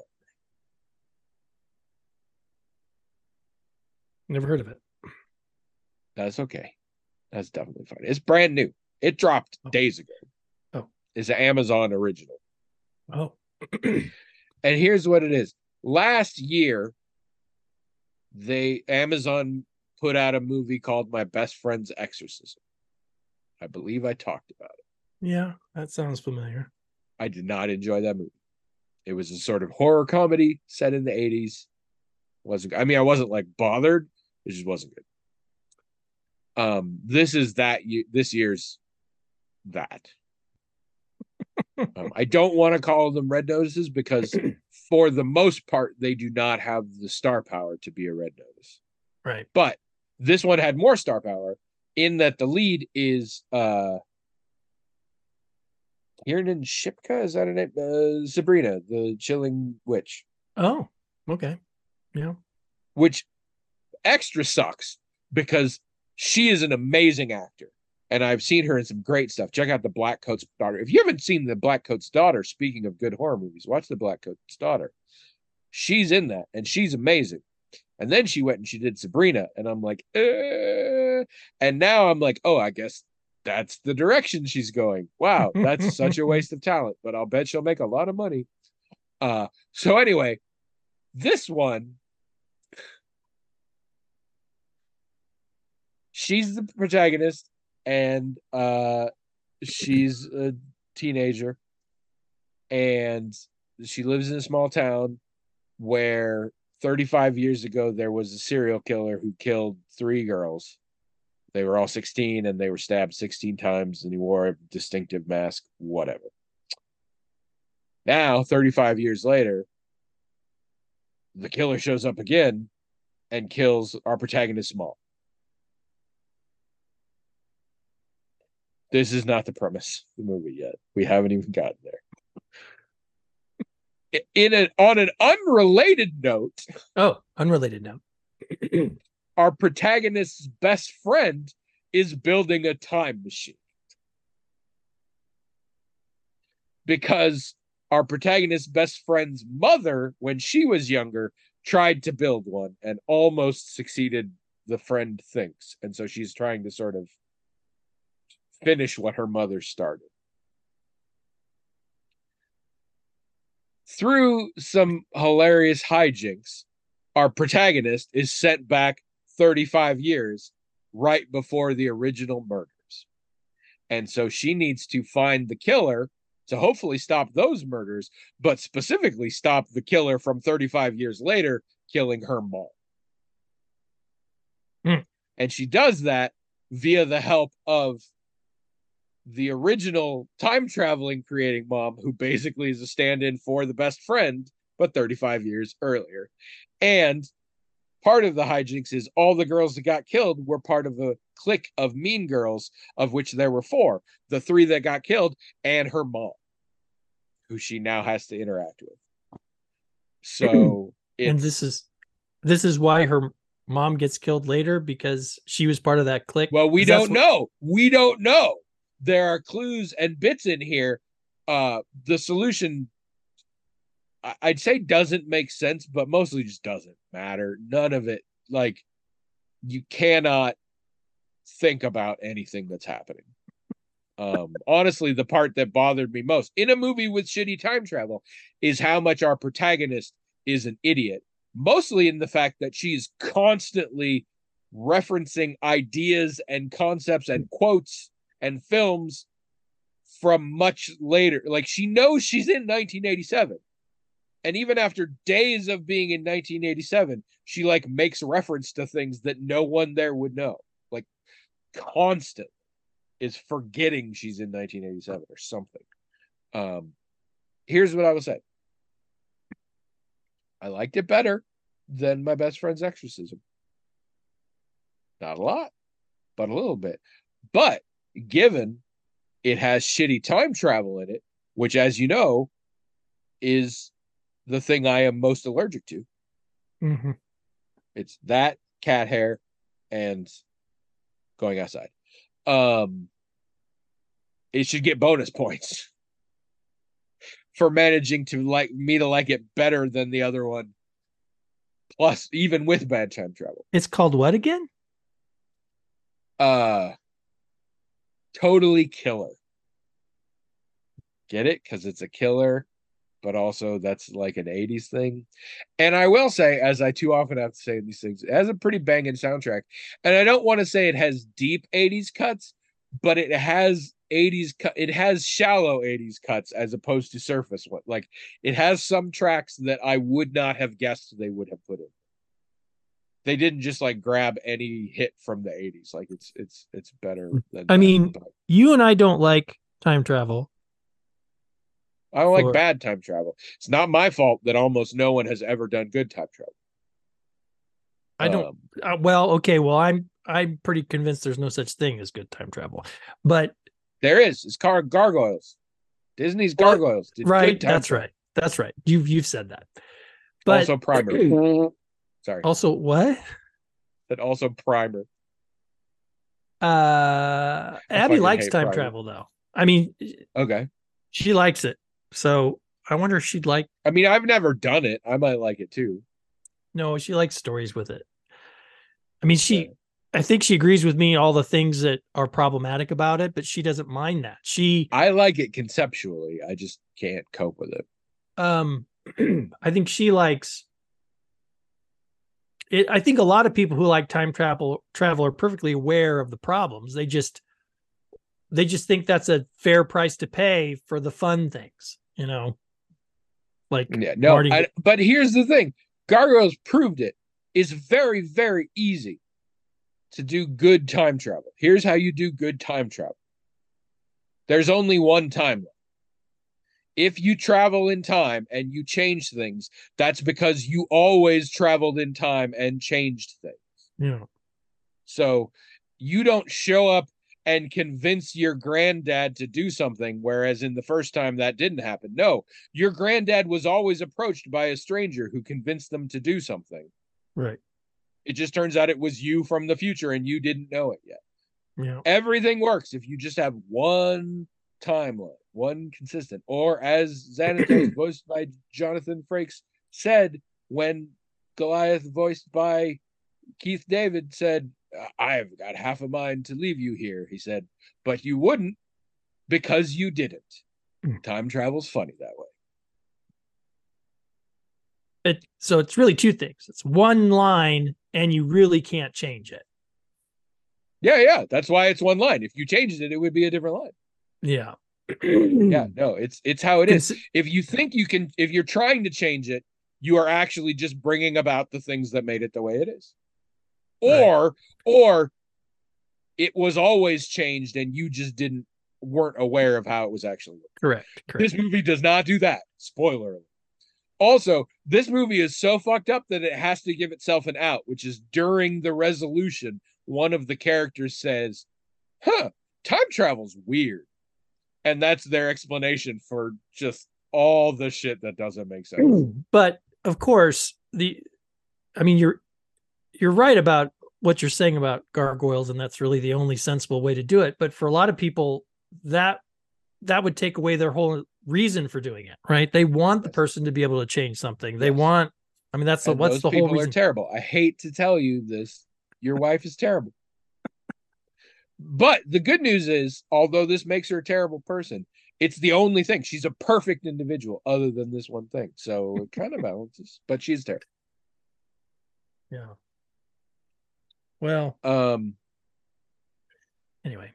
Never heard of it. That's okay. That's definitely fine. It's brand new. It dropped days ago. Oh. It's an Amazon original. Oh. And here's what it is. Last year, Amazon put out a movie called My Best Friend's Exorcism. I believe I talked about it. Yeah, that sounds familiar. I did not enjoy that movie. It was a sort of horror comedy set in the 80s. I wasn't like bothered. It just wasn't good. This is this year's that. I don't want to call them red notices because for the most part, they do not have the star power to be a red notice. Right. But this one had more star power in that the lead is Kiernan Shipka. Is that her name? Sabrina, the Chilling Witch. Oh, okay. Yeah. Which extra sucks because she is an amazing actor. And I've seen her in some great stuff. Check out The Black Coat's Daughter. If you haven't seen The Black Coat's Daughter, speaking of good horror movies, watch The Black Coat's Daughter. She's in that, and she's amazing. And then she went and she did Sabrina, and I'm like, and now I'm like, oh, I guess that's the direction she's going. Wow, that's such a waste of talent, but I'll bet she'll make a lot of money. So anyway, this one, she's the protagonist, and she's a teenager, and she lives in a small town where 35 years ago there was a serial killer who killed 3 girls. They were all 16 and they were stabbed 16 times, and he wore a distinctive mask, whatever. Now, 35 years later, the killer shows up again and kills our protagonist, Small. This is not the premise of the movie yet. We haven't even gotten there. On an unrelated note. Oh, unrelated note. Our protagonist's best friend is building a time machine. Because our protagonist's best friend's mother, when she was younger, tried to build one and almost succeeded, the friend thinks. And so she's trying to sort of finish what her mother started. Through some hilarious hijinks, our protagonist is sent back 35 years right before the original murders. And so she needs to find the killer to hopefully stop those murders, but specifically stop the killer from 35 years later killing her mom. And she does that via the help of the original time traveling creating mom, who basically is a stand-in for the best friend, but 35 years earlier. And part of the hijinks is all the girls that got killed were part of a clique of mean girls, of which there were 4. The 3 that got killed and her mom, who she now has to interact with. So and this is why her mom gets killed later, because she was part of that clique. Well, we don't know. We don't know. There are clues and bits in here. The solution, I'd say, doesn't make sense, but mostly just doesn't matter. None of it. Like, you cannot think about anything that's happening. Honestly, the part that bothered me most in a movie with shitty time travel is how much our protagonist is an idiot. Mostly in the fact that she's constantly referencing ideas and concepts and quotes and films from much later. Like, she knows she's in 1987. And even after days of being in 1987, she like makes reference to things that no one there would know. Like, constant is forgetting she's in 1987 or something. Here's what I will say. I liked it better than My Best Friend's Exorcism. Not a lot, but a little bit. But given it has shitty time travel in it, which, as you know, is the thing I am most allergic to. Mm-hmm. It's that, cat hair, and going outside. It should get bonus points for managing to like it better than the other one. Plus, even with bad time travel. It's called what again? Totally Killer. Get it? Because it's a killer, but also that's like an 80s thing. And I will say, as I too often have to say in these things, it has a pretty banging soundtrack. And I don't want to say it has deep 80s cuts, but it has 80s it has shallow 80s cuts as opposed to surface one. Like, it has some tracks that I would not have guessed they would have put in. They didn't just like grab any hit from the 80s. Like, it's better than I mean, you and I don't like time travel. I don't like bad time travel. It's not my fault that almost no one has ever done good time travel. I don't. Well, okay. Well, I'm pretty convinced there's no such thing as good time travel, but there is. It's called Gargoyles. Disney's Gargoyles. Right. That's right. That's right. You've said that. But also Primer. Sorry. Also what? But also Primer. Abby likes time travel though. I mean, okay. She likes it. So I wonder if she'd like. I mean, I've never done it. I might like it too. No, she likes stories with it. I mean, I think she agrees with me all the things that are problematic about it, but she doesn't mind that. I like it conceptually. I just can't cope with it. I think she likes it. I think a lot of people who like time travel are perfectly aware of the problems. They just think that's a fair price to pay for the fun things, you know? Like, yeah, no, but here's the thing. Gargoyles proved it is very, very easy to do good time travel. Here's how you do good time travel. There's only one timeline. If you travel in time and you change things, that's because you always traveled in time and changed things. Yeah. So you don't show up and convince your granddad to do something, whereas in the first time that didn't happen. No, your granddad was always approached by a stranger who convinced them to do something. Right. It just turns out it was you from the future and you didn't know it yet. Yeah. Everything works if you just have one timeline, one consistent. Or as Xanatos, voiced by Jonathan Frakes, said when Goliath, voiced by Keith David, said, "I've got half a mind to leave you here," he said, "but you wouldn't because you didn't." Time travel's funny that way. So it's really two things. It's one line and you really can't change it. Yeah. That's why it's one line. If you changed it, it would be a different line. Yeah. Yeah, no, it's how it is. If you think you can, if you're trying to change it, you are actually just bringing about the things that made it the way it is. Or it was always changed and you just weren't aware of how it was actually. Correct. This movie does not do that. Spoiler alert. Also, this movie is so fucked up that it has to give itself an out, which is during the resolution, one of the characters says, huh, time travel's weird. And that's their explanation for just all the shit that doesn't make sense. But of course, you're right about what you're saying about gargoyles, and that's really the only sensible way to do it. But for a lot of people, that would take away their whole reason for doing it, right? They want the person to be able to change something. They want, what's the whole reason? Are terrible. I hate to tell you this. Your wife is terrible. But the good news is, although this makes her a terrible person, it's the only thing. She's a perfect individual other than this one thing. So it kind of balances, but she's terrible. Yeah. Well, anyway.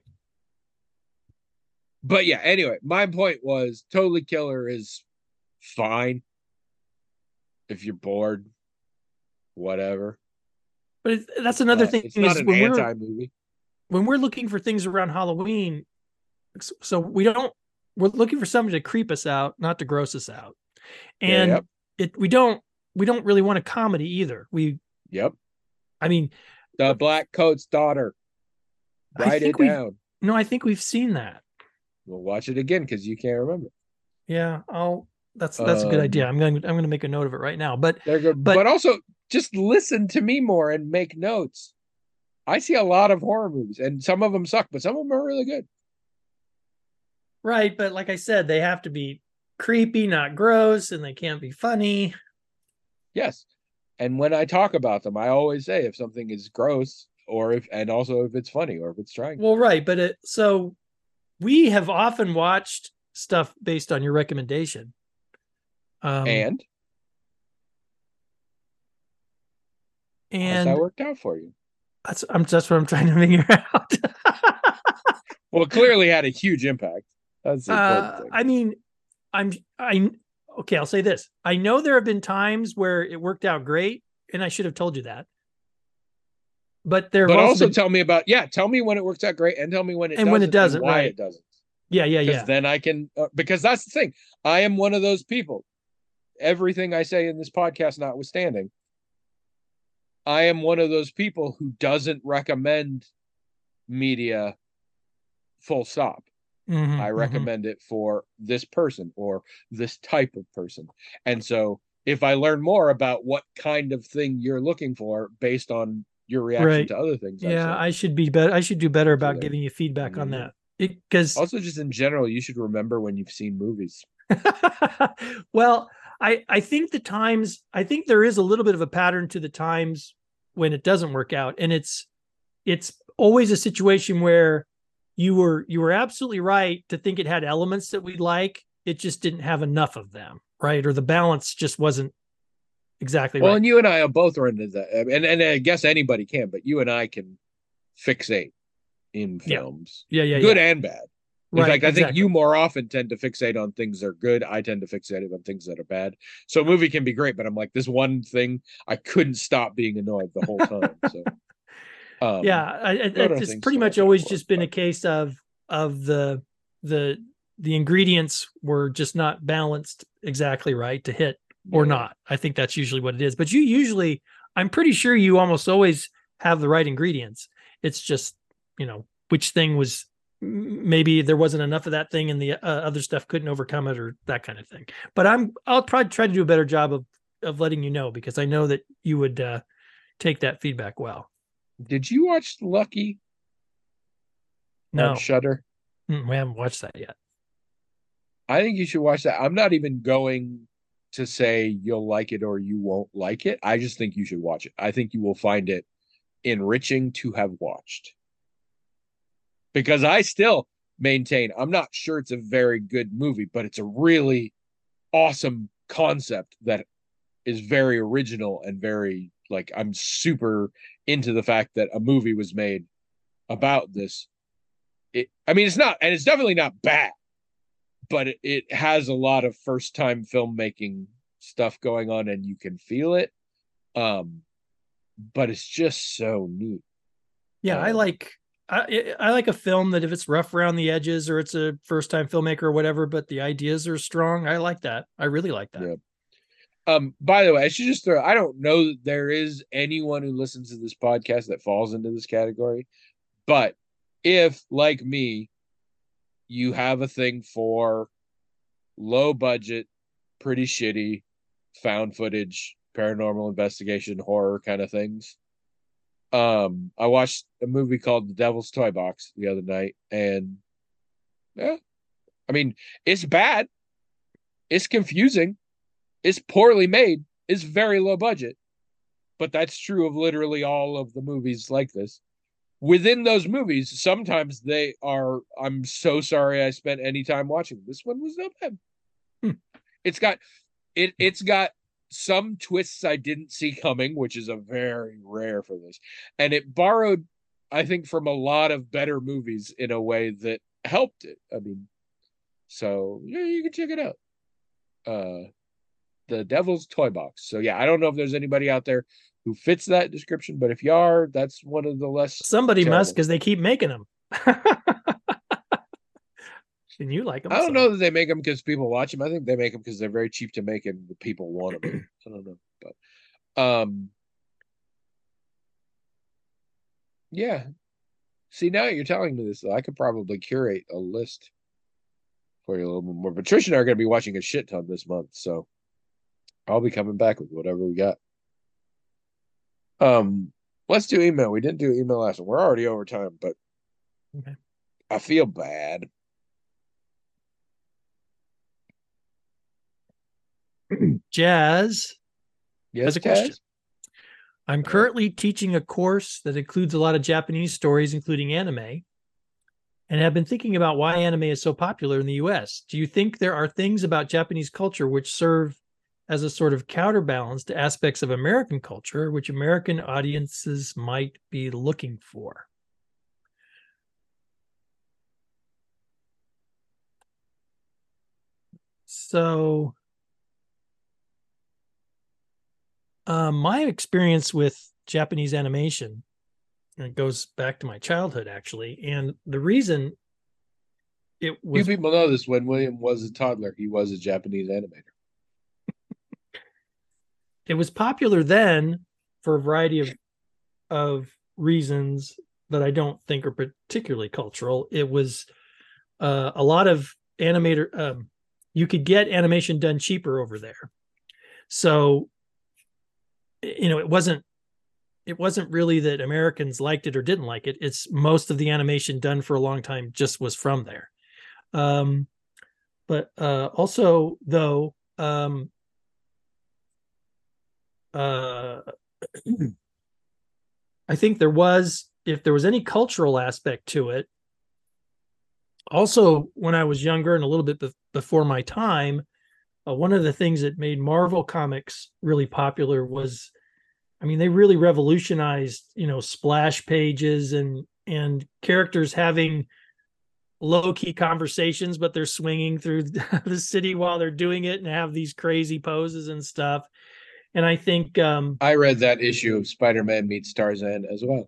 But yeah, anyway, my point was Totally Killer is fine if you're bored, whatever. But that's another thing. It's not an anti-movie. When we're looking for things around Halloween, so we're looking for something to creep us out, not to gross us out. And we don't really want a comedy either. The Black Coat's Daughter. Write it down. No, I think we've seen that. We'll watch it again because you can't remember. Yeah, that's a good idea. I'm going to make a note of it right now. But also just listen to me more and make notes. I see a lot of horror movies, and some of them suck, but some of them are really good. Right, but like I said, they have to be creepy, not gross, and they can't be funny. Yes, and when I talk about them, I always say if something is gross, and also if it's funny or if it's trying. Well, right, but so we have often watched stuff based on your recommendation. And how's that worked out for you? That's what I'm trying to figure out. Well, it clearly had a huge impact. That's the important thing. Okay, I'll say this. I know there have been times where it worked out great, and I should have told you that. But tell me when it works out great, and tell me when it doesn't, when it doesn't, and why right? It doesn't. Yeah. Then I can, because that's the thing. I am one of those people. Everything I say in this podcast notwithstanding, I am one of those people who doesn't recommend media full stop. I recommend it for this person or this type of person. And so if I learn more about what kind of thing you're looking for based on your reaction to other things. I should be better. I should do better about giving you feedback on that. Because also just in general, you should remember when you've seen movies. Well, I think there is a little bit of a pattern to the times when it doesn't work out. And it's always a situation where you were absolutely right to think it had elements that we like. It just didn't have enough of them, right? Or the balance just wasn't exactly right. Well, and you and I have both run into that. And I guess anybody can, but you and I can fixate in films. Yeah. Good and bad. In fact, I think you more often tend to fixate on things that are good. I tend to fixate on things that are bad. So a movie can be great, but I'm like, this one thing, I couldn't stop being annoyed the whole time. So it's pretty much always just been a case of the ingredients were just not balanced exactly right to hit or not. I think that's usually what it is. But I'm pretty sure you almost always have the right ingredients. It's just, which thing was, maybe there wasn't enough of that thing and the other stuff couldn't overcome it or that kind of thing. But I'll probably try to do a better job of letting you know, because I know that you would take that feedback well. Did you watch Lucky? No. On Shudder? We haven't watched that yet. I think you should watch that. I'm not even going to say you'll like it or you won't like it. I just think you should watch it. I think you will find it enriching to have watched. Because I still maintain, I'm not sure it's a very good movie, but it's a really awesome concept that is very original and very, I'm super into the fact that a movie was made about this. It's not, and it's definitely not bad, but it has a lot of first time filmmaking stuff going on and you can feel it. But it's just so neat. Yeah, I like a film that if it's rough around the edges or it's a first time filmmaker or whatever, but the ideas are strong. I like that. I really like that. By the way, I should just throw, I don't know that there is anyone who listens to this podcast that falls into this category, but if, like me, you have a thing for low budget, pretty shitty found footage, paranormal investigation, horror kind of things. I watched a movie called The Devil's Toy Box the other night, and yeah, I mean, it's bad, it's confusing, it's poorly made, it's very low budget, but that's true of literally all of the movies like this. Within those movies, sometimes they are, I'm so sorry I spent any time watching. This one was no bad. It's got it's got some twists I didn't see coming, which is a very rare for this. And it borrowed, I think, from a lot of better movies in a way that helped it. I mean, so yeah, you can check it out. The Devil's Toy Box. So yeah, I don't know if there's anybody out there who fits that description, but if you are, that's one of the less Somebody terrible. must, because they keep making them. And you like them. I don't know that they make them because people watch them. I think they make them because they're very cheap to make and the people want them. I don't know, but yeah. See, now you're telling me this, though. I could probably curate a list for you a little bit more. But Trish and I are going to be watching a shit ton this month, so I'll be coming back with whatever we got. Let's do email. We didn't do email last one. We're already over time, but okay. I feel bad. Jazz has a question. I'm Uh-huh. currently teaching a course that includes a lot of Japanese stories, including anime, and have been thinking about why anime is so popular in the US. Do you think there are things about Japanese culture which serve as a sort of counterbalance to aspects of American culture, which American audiences might be looking for? So, my experience with Japanese animation, and it goes back to my childhood, actually. And the reason it was... Few people know this. When William was a toddler, he was a Japanese animator. It was popular then for a variety of reasons that I don't think are particularly cultural. It was a lot of animator. You could get animation done cheaper over there. So, you know, it wasn't really that Americans liked it or didn't like it. It's most of the animation done for a long time just was from there. But also, though, I think if there was any cultural aspect to it, also when I was younger and a little bit before my time, one of the things that made Marvel Comics really popular was, I mean, they really revolutionized, you know, splash pages and characters having low-key conversations, but they're swinging through the city while they're doing it and have these crazy poses and stuff. And I think I read that issue of Spider-Man meets Tarzan as well.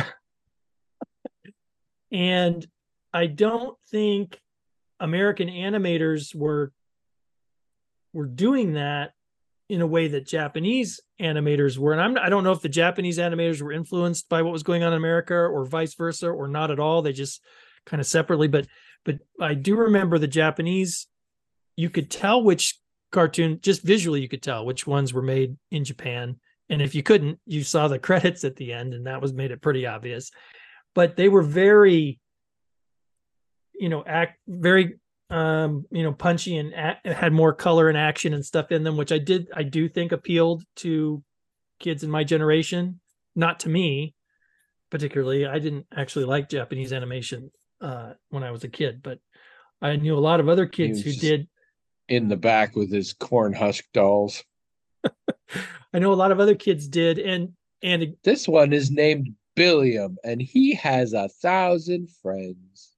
And I don't think American animators were doing that in a way that Japanese animators were. And I don't know if the Japanese animators were influenced by what was going on in America or vice versa, or not at all. They just kind of separately. But I do remember the Japanese, you could tell which cartoon, just visually, you could tell which ones were made in Japan. And if you couldn't, you saw the credits at the end, and that made it pretty obvious. But they were very, you know, very punchy and had more color and action and stuff in them, which I do think appealed to kids in my generation. Not to me particularly. I didn't actually like Japanese animation when I was a kid, but I knew a lot of other kids who did. In the back with his corn husk dolls. I know a lot of other kids did, and this one is named Billiam, and he has 1,000 friends.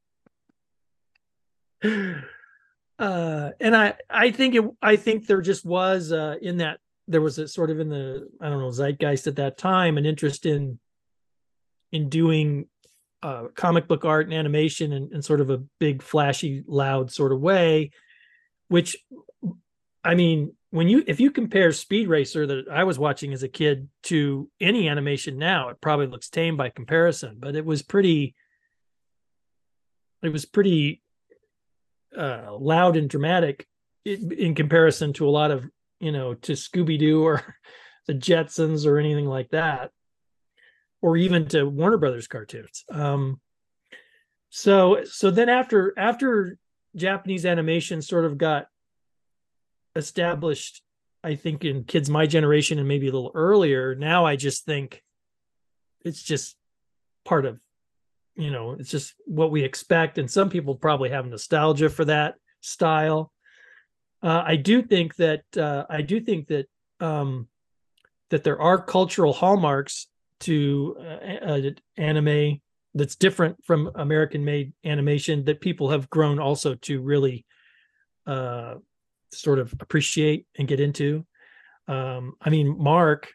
And I think there just was in that there was a sort of in the, I don't know, zeitgeist at that time, an interest in doing comic book art and animation in sort of a big, flashy, loud sort of way, which, I mean, if you compare Speed Racer that I was watching as a kid to any animation now, it probably looks tame by comparison, but it was pretty loud and dramatic in comparison to a lot of, to Scooby-Doo or the Jetsons or anything like that, or even to Warner Brothers cartoons. So then after Japanese animation sort of got established, I think in kids my generation and maybe a little earlier, now I just think it's just part of, it's just what we expect. And some people probably have nostalgia for that style. I do think that that there are cultural hallmarks to anime that's different from American made animation that people have grown also to really sort of appreciate and get into. I mean, Mark,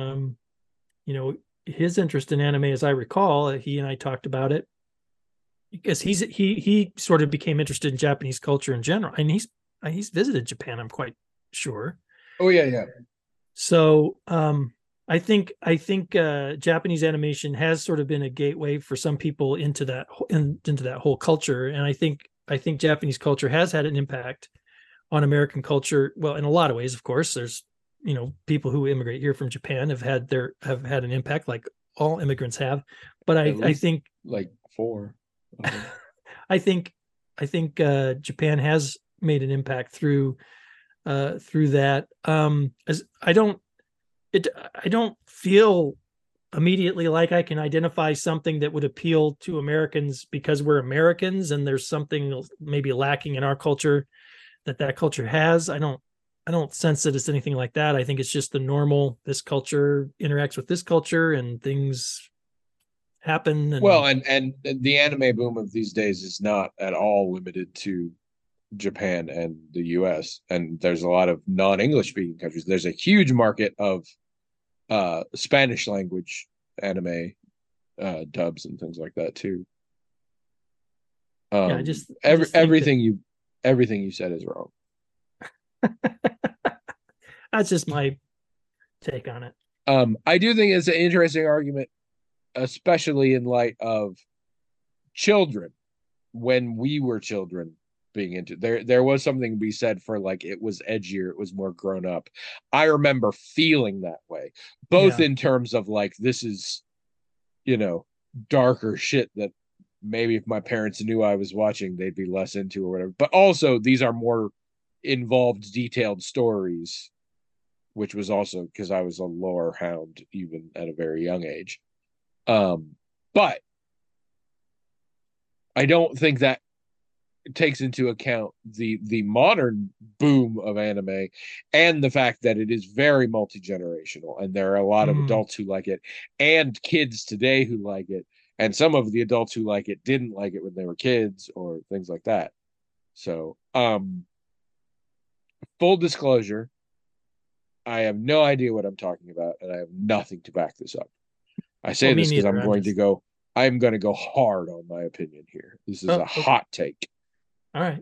his interest in anime, as I recall, he and I talked about it because he sort of became interested in Japanese culture in general, and he's visited Japan, I'm quite sure. Oh yeah. So I think Japanese animation has sort of been a gateway for some people into that whole culture, and I think Japanese culture has had an impact on American culture. Well, in a lot of ways, of course. There's people who immigrate here from Japan have had an impact, like all immigrants have. But I think like 4. I think Japan has made an impact through that. As I don't feel immediately like I can identify something that would appeal to Americans because we're Americans and there's something maybe lacking in our culture that culture has. I don't sense that it's anything like that. I think it's just the normal, this culture interacts with this culture and things happen. And the anime boom of these days is not at all limited to Japan and the US. And there's a lot of non-English speaking countries. There's a huge market of Spanish language anime dubs and things like that too. Everything you said is wrong. That's just my take on it. I do think it's an interesting argument, especially in light of children. When we were children being into there was something to be said for like it was edgier, it was more grown up. I remember feeling that way, both in terms of like this is darker shit that maybe if my parents knew I was watching they'd be less into or whatever, but also these are more involved, detailed stories, which was also because I was a lore hound even at a very young age. But I don't think that takes into account the modern boom of anime and the fact that it is very multi-generational and there are a lot of adults who like it and kids today who like it, and some of the adults who like it didn't like it when they were kids or things like that. So full disclosure, I have no idea what I'm talking about and I have nothing to back this up. I say this because I'm going to go hard on my opinion here. This is a hot take. All right.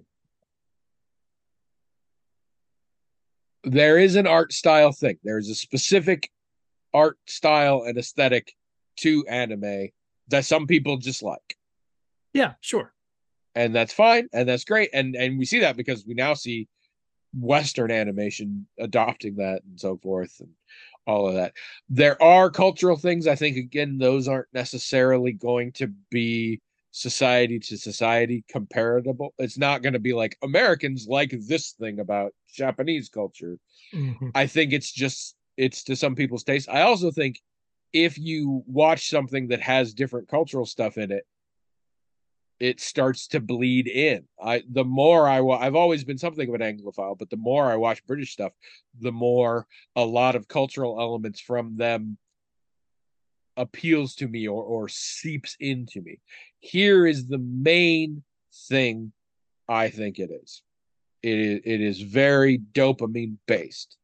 There is an art style thing. There's a specific art style and aesthetic to anime that some people just like. Yeah, sure. And that's fine. And that's great. And we see that because we now see Western animation adopting that and so forth and all of that. There are cultural things. I think, again, those aren't necessarily going to be society to society comparable. It's not going to be like Americans like this thing about Japanese culture. Mm-hmm. I think it's to some people's taste. I also think if you watch something that has different cultural stuff in it, it starts to bleed in. I've always been something of an Anglophile, but the more I watch British stuff, the more a lot of cultural elements from them appeals to me or seeps into me. Here is the main thing I think it is. It is very dopamine based.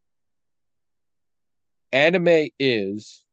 Anime is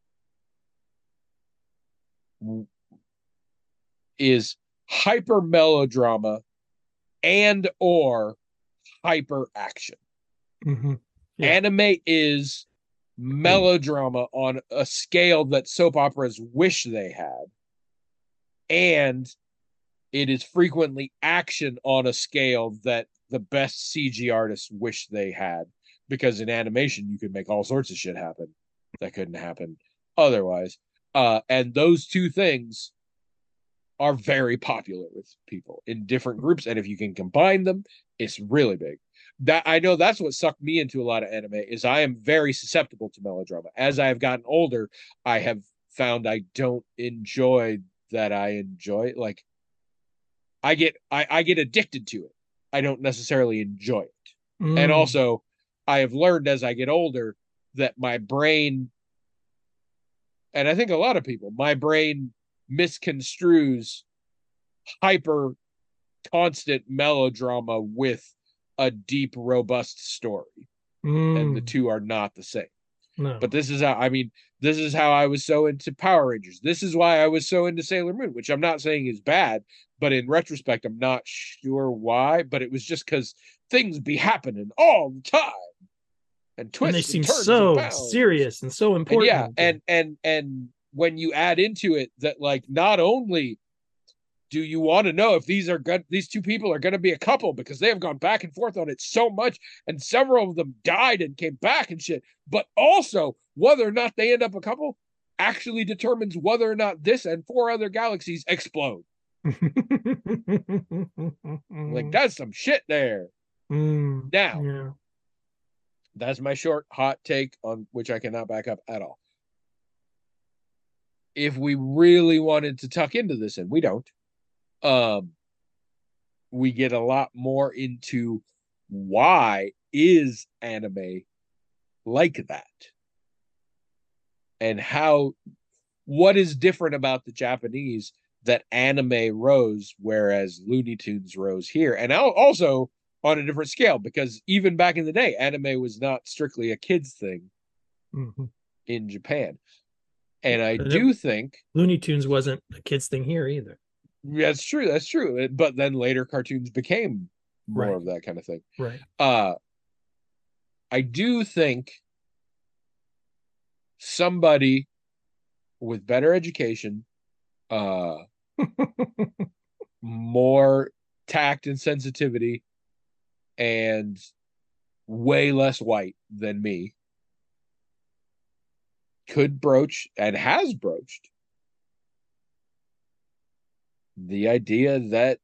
hyper melodrama and or hyper action. Mhm. Yeah. Anime is melodrama on a scale that soap operas wish they had. And it is frequently action on a scale that the best CG artists wish they had. Because in animation, you could make all sorts of shit happen that couldn't happen otherwise. And those two things are very popular with people in different groups. And if you can combine them, it's really big. That I know that's what sucked me into a lot of anime is I am very susceptible to melodrama. As I have gotten older, I have found I don't enjoy that. I enjoy like I get addicted to it. I don't necessarily enjoy it. And also I have learned as I get older that my brain, and I think a lot of people, my brain misconstrues hyper constant melodrama with a deep, robust story. And the two are not the same. No. But this is how I was so into Power Rangers. This is why I was so into Sailor Moon, which I'm not saying is bad, but in retrospect, I'm not sure why. But it was just because things be happening all the time. And twists and they seem turns so serious and so important. And when you add into it that like not only do you want to know if these two people are going to be a couple because they have gone back and forth on it so much and several of them died and came back and shit, but also whether or not they end up a couple actually determines whether or not this and 4 other galaxies explode. Like that's some shit there. Now, that's my short hot take on which I cannot back up at all. If we really wanted to tuck into this, and we don't, we get a lot more into why is anime like that, and what is different about the Japanese that anime rose, whereas Looney Tunes rose here, and also on a different scale, because even back in the day, anime was not strictly a kids thing in Japan. And I do think Looney Tunes wasn't a kids thing here either. That's true. But then later cartoons became more of that kind of thing. Right. I do think somebody with better education, more tact and sensitivity, and way less white than me could broach and has broached the idea that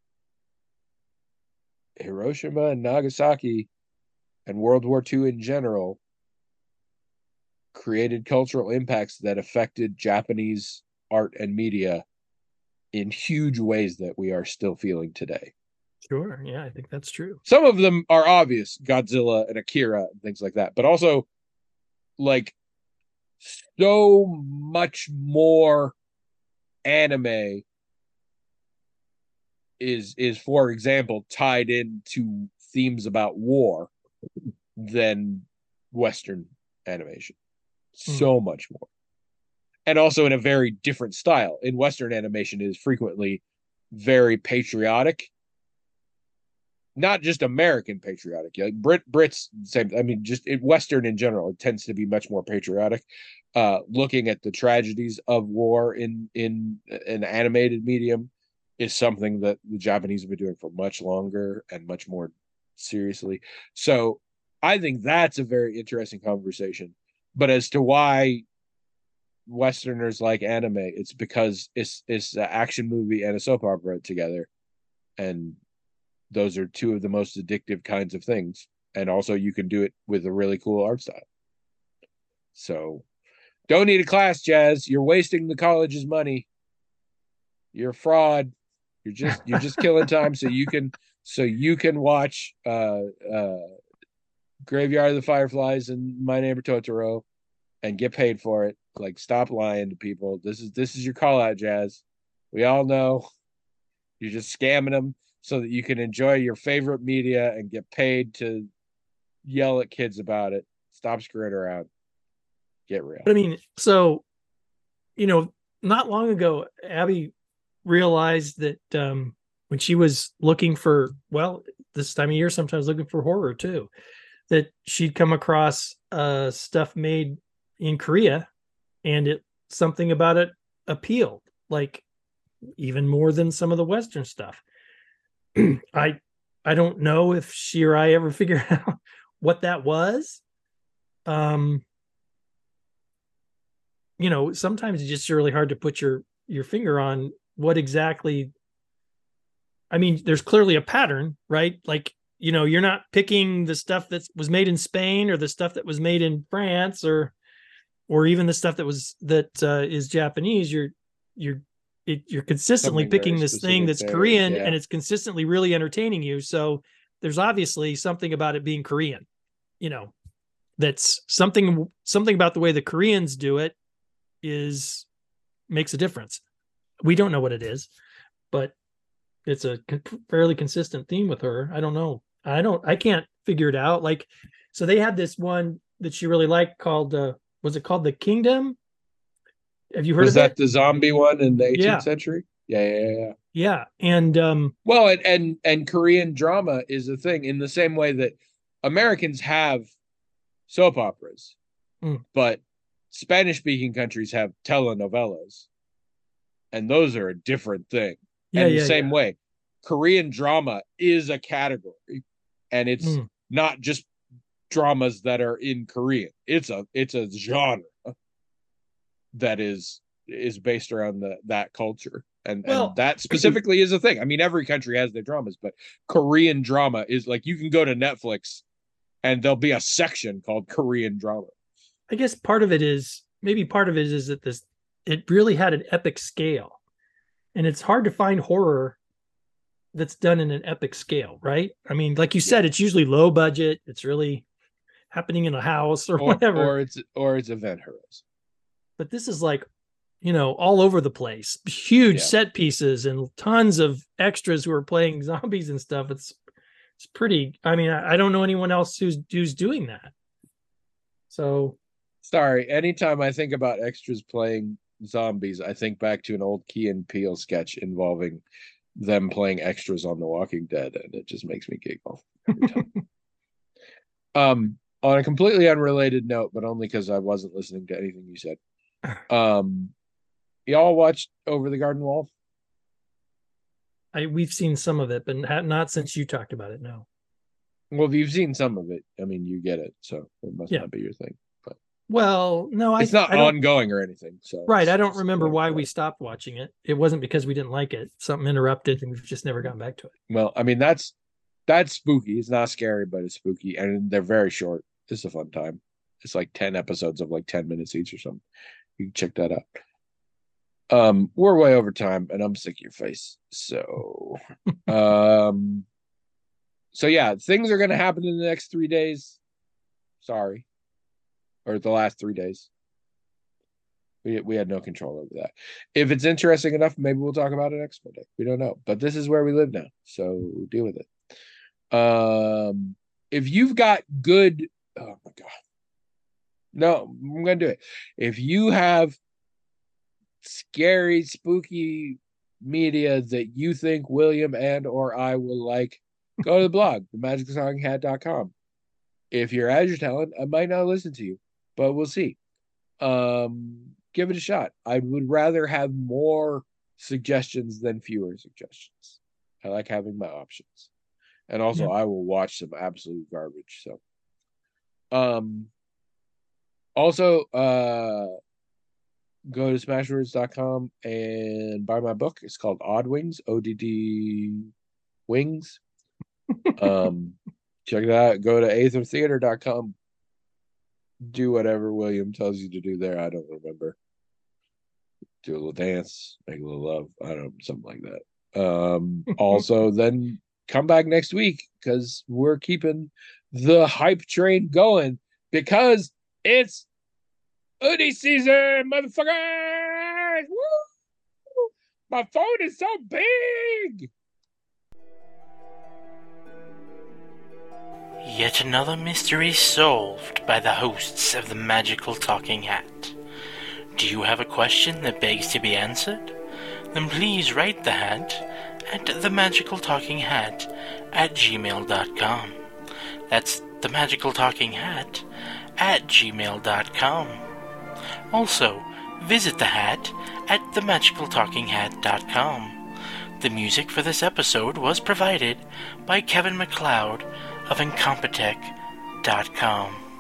Hiroshima and Nagasaki and World War II in general created cultural impacts that affected Japanese art and media in huge ways that we are still feeling today. Sure. Yeah, I think that's true. Some of them are obvious, Godzilla and Akira and things like that, but also like so much more anime is for example tied into themes about war than Western animation. So much more. And also in a very different style. In Western animation, it is frequently very patriotic. Not just American patriotic. Like Brits, same. I mean, just Western in general, it tends to be much more patriotic. Looking at the tragedies of war in an animated medium is something that the Japanese have been doing for much longer and much more seriously. So I think that's a very interesting conversation. But as to why Westerners like anime, it's because it's an action movie and a soap opera together. And those are two of the most addictive kinds of things. And also you can do it with a really cool art style. So don't need a class, Jazz. You're wasting the college's money. You're a fraud. You're just killing time so you can watch Graveyard of the Fireflies and My Neighbor Totoro and get paid for it. Like, stop lying to people. This is your call out, Jazz. We all know you're just scamming them so that you can enjoy your favorite media and get paid to yell at kids about it. Stop screwing around. Get real. But I mean, so, not long ago, Abby realized that when she was looking for, well, this time of year, sometimes looking for horror too, that she'd come across stuff made in Korea, and something about it appealed, like even more than some of the Western stuff. I don't know if she or I ever figured out what that was. Sometimes it's just really hard to put your finger on what exactly. I mean, there's clearly a pattern, right? Like, you're not picking the stuff that was made in Spain or the stuff that was made in France or even the stuff that is Japanese. You're consistently Something picking very this thing that's specific there, Korean, yeah. and it's consistently really entertaining you. So there's obviously something about it being Korean, that's something about the way the Koreans do it makes a difference. We don't know what it is, but it's a fairly consistent theme with her. I don't know. I can't figure it out. Like, so they had this one that she really liked called, was it called The Kingdom? Have you heard Was of that it? the zombie one in the 18th Yeah. century? Yeah. Yeah. And Well, and Korean drama is a thing in the same way that Americans have soap operas, but Spanish-speaking countries have telenovelas, and those are a different thing. And the same way, Korean drama is a category, and it's not just dramas that are in Korean. It's a genre that is based around that culture. And that specifically is a thing. I mean, every country has their dramas, but Korean drama is like, you can go to Netflix and there'll be a section called Korean drama. I guess part of it is that it really had an epic scale, and it's hard to find horror that's done in an epic scale, right? I mean, like you said, it's usually low budget. It's really happening in a house or whatever. Or it's event heroes. But this is like, all over the place, huge set pieces and tons of extras who are playing zombies and stuff. It's pretty. I mean, I don't know anyone else who's doing that. So, sorry. Anytime I think about extras playing zombies, I think back to an old Key and Peele sketch involving them playing extras on The Walking Dead, and it just makes me giggle every time. On a completely unrelated note, but only because I wasn't listening to anything you said. Y'all watched Over the Garden Wall? We've seen some of it, but not since you talked about it. No. Well, if you've seen some of it, I mean, you get it, so it must not be your thing. But well, no, it's not ongoing or anything. So right, I don't remember why we stopped watching it. It wasn't because we didn't like it. Something interrupted, and we've just never gotten back to it. Well, I mean, that's spooky. It's not scary, but it's spooky, and they're very short. It's a fun time. It's like 10 episodes of like 10 minutes each or something. You can check that out. We're way over time, and I'm sick of your face. So, so yeah, things are going to happen in the next 3 days. Sorry, or the last 3 days. We had no control over that. If it's interesting enough, maybe we'll talk about it next Monday. We don't know, but this is where we live now, so deal with it. If you've got good, oh my god, no, I'm gonna do it. If you have scary, spooky media that you think William and or I will like, go to the blog, themagicaltalkinghat.com. If you're Azure Talent, I might not listen to you, but we'll see. Give it a shot. I would rather have more suggestions than fewer suggestions. I like having my options. And also, I will watch some absolute garbage. So, also, go to smashwords.com and buy my book. It's called Odd Wings, ODD Wings. Check it out. Go to aethertheater.com. Do whatever William tells you to do there. I don't remember. Do a little dance, make a little love. I don't know, something like that. Also, then come back next week because we're keeping the hype train going because it's hoodie season, motherfuckers! Woo! My phone is so big! Yet another mystery solved by the hosts of the Magical Talking Hat. Do you have a question that begs to be answered? Then please write the hat at themagicaltalkinghat@gmail.com. That's themagicaltalkinghat at gmail.com. Also, visit the hat at themagicaltalkinghat.com. The music for this episode was provided by Kevin MacLeod of Incompetech.com.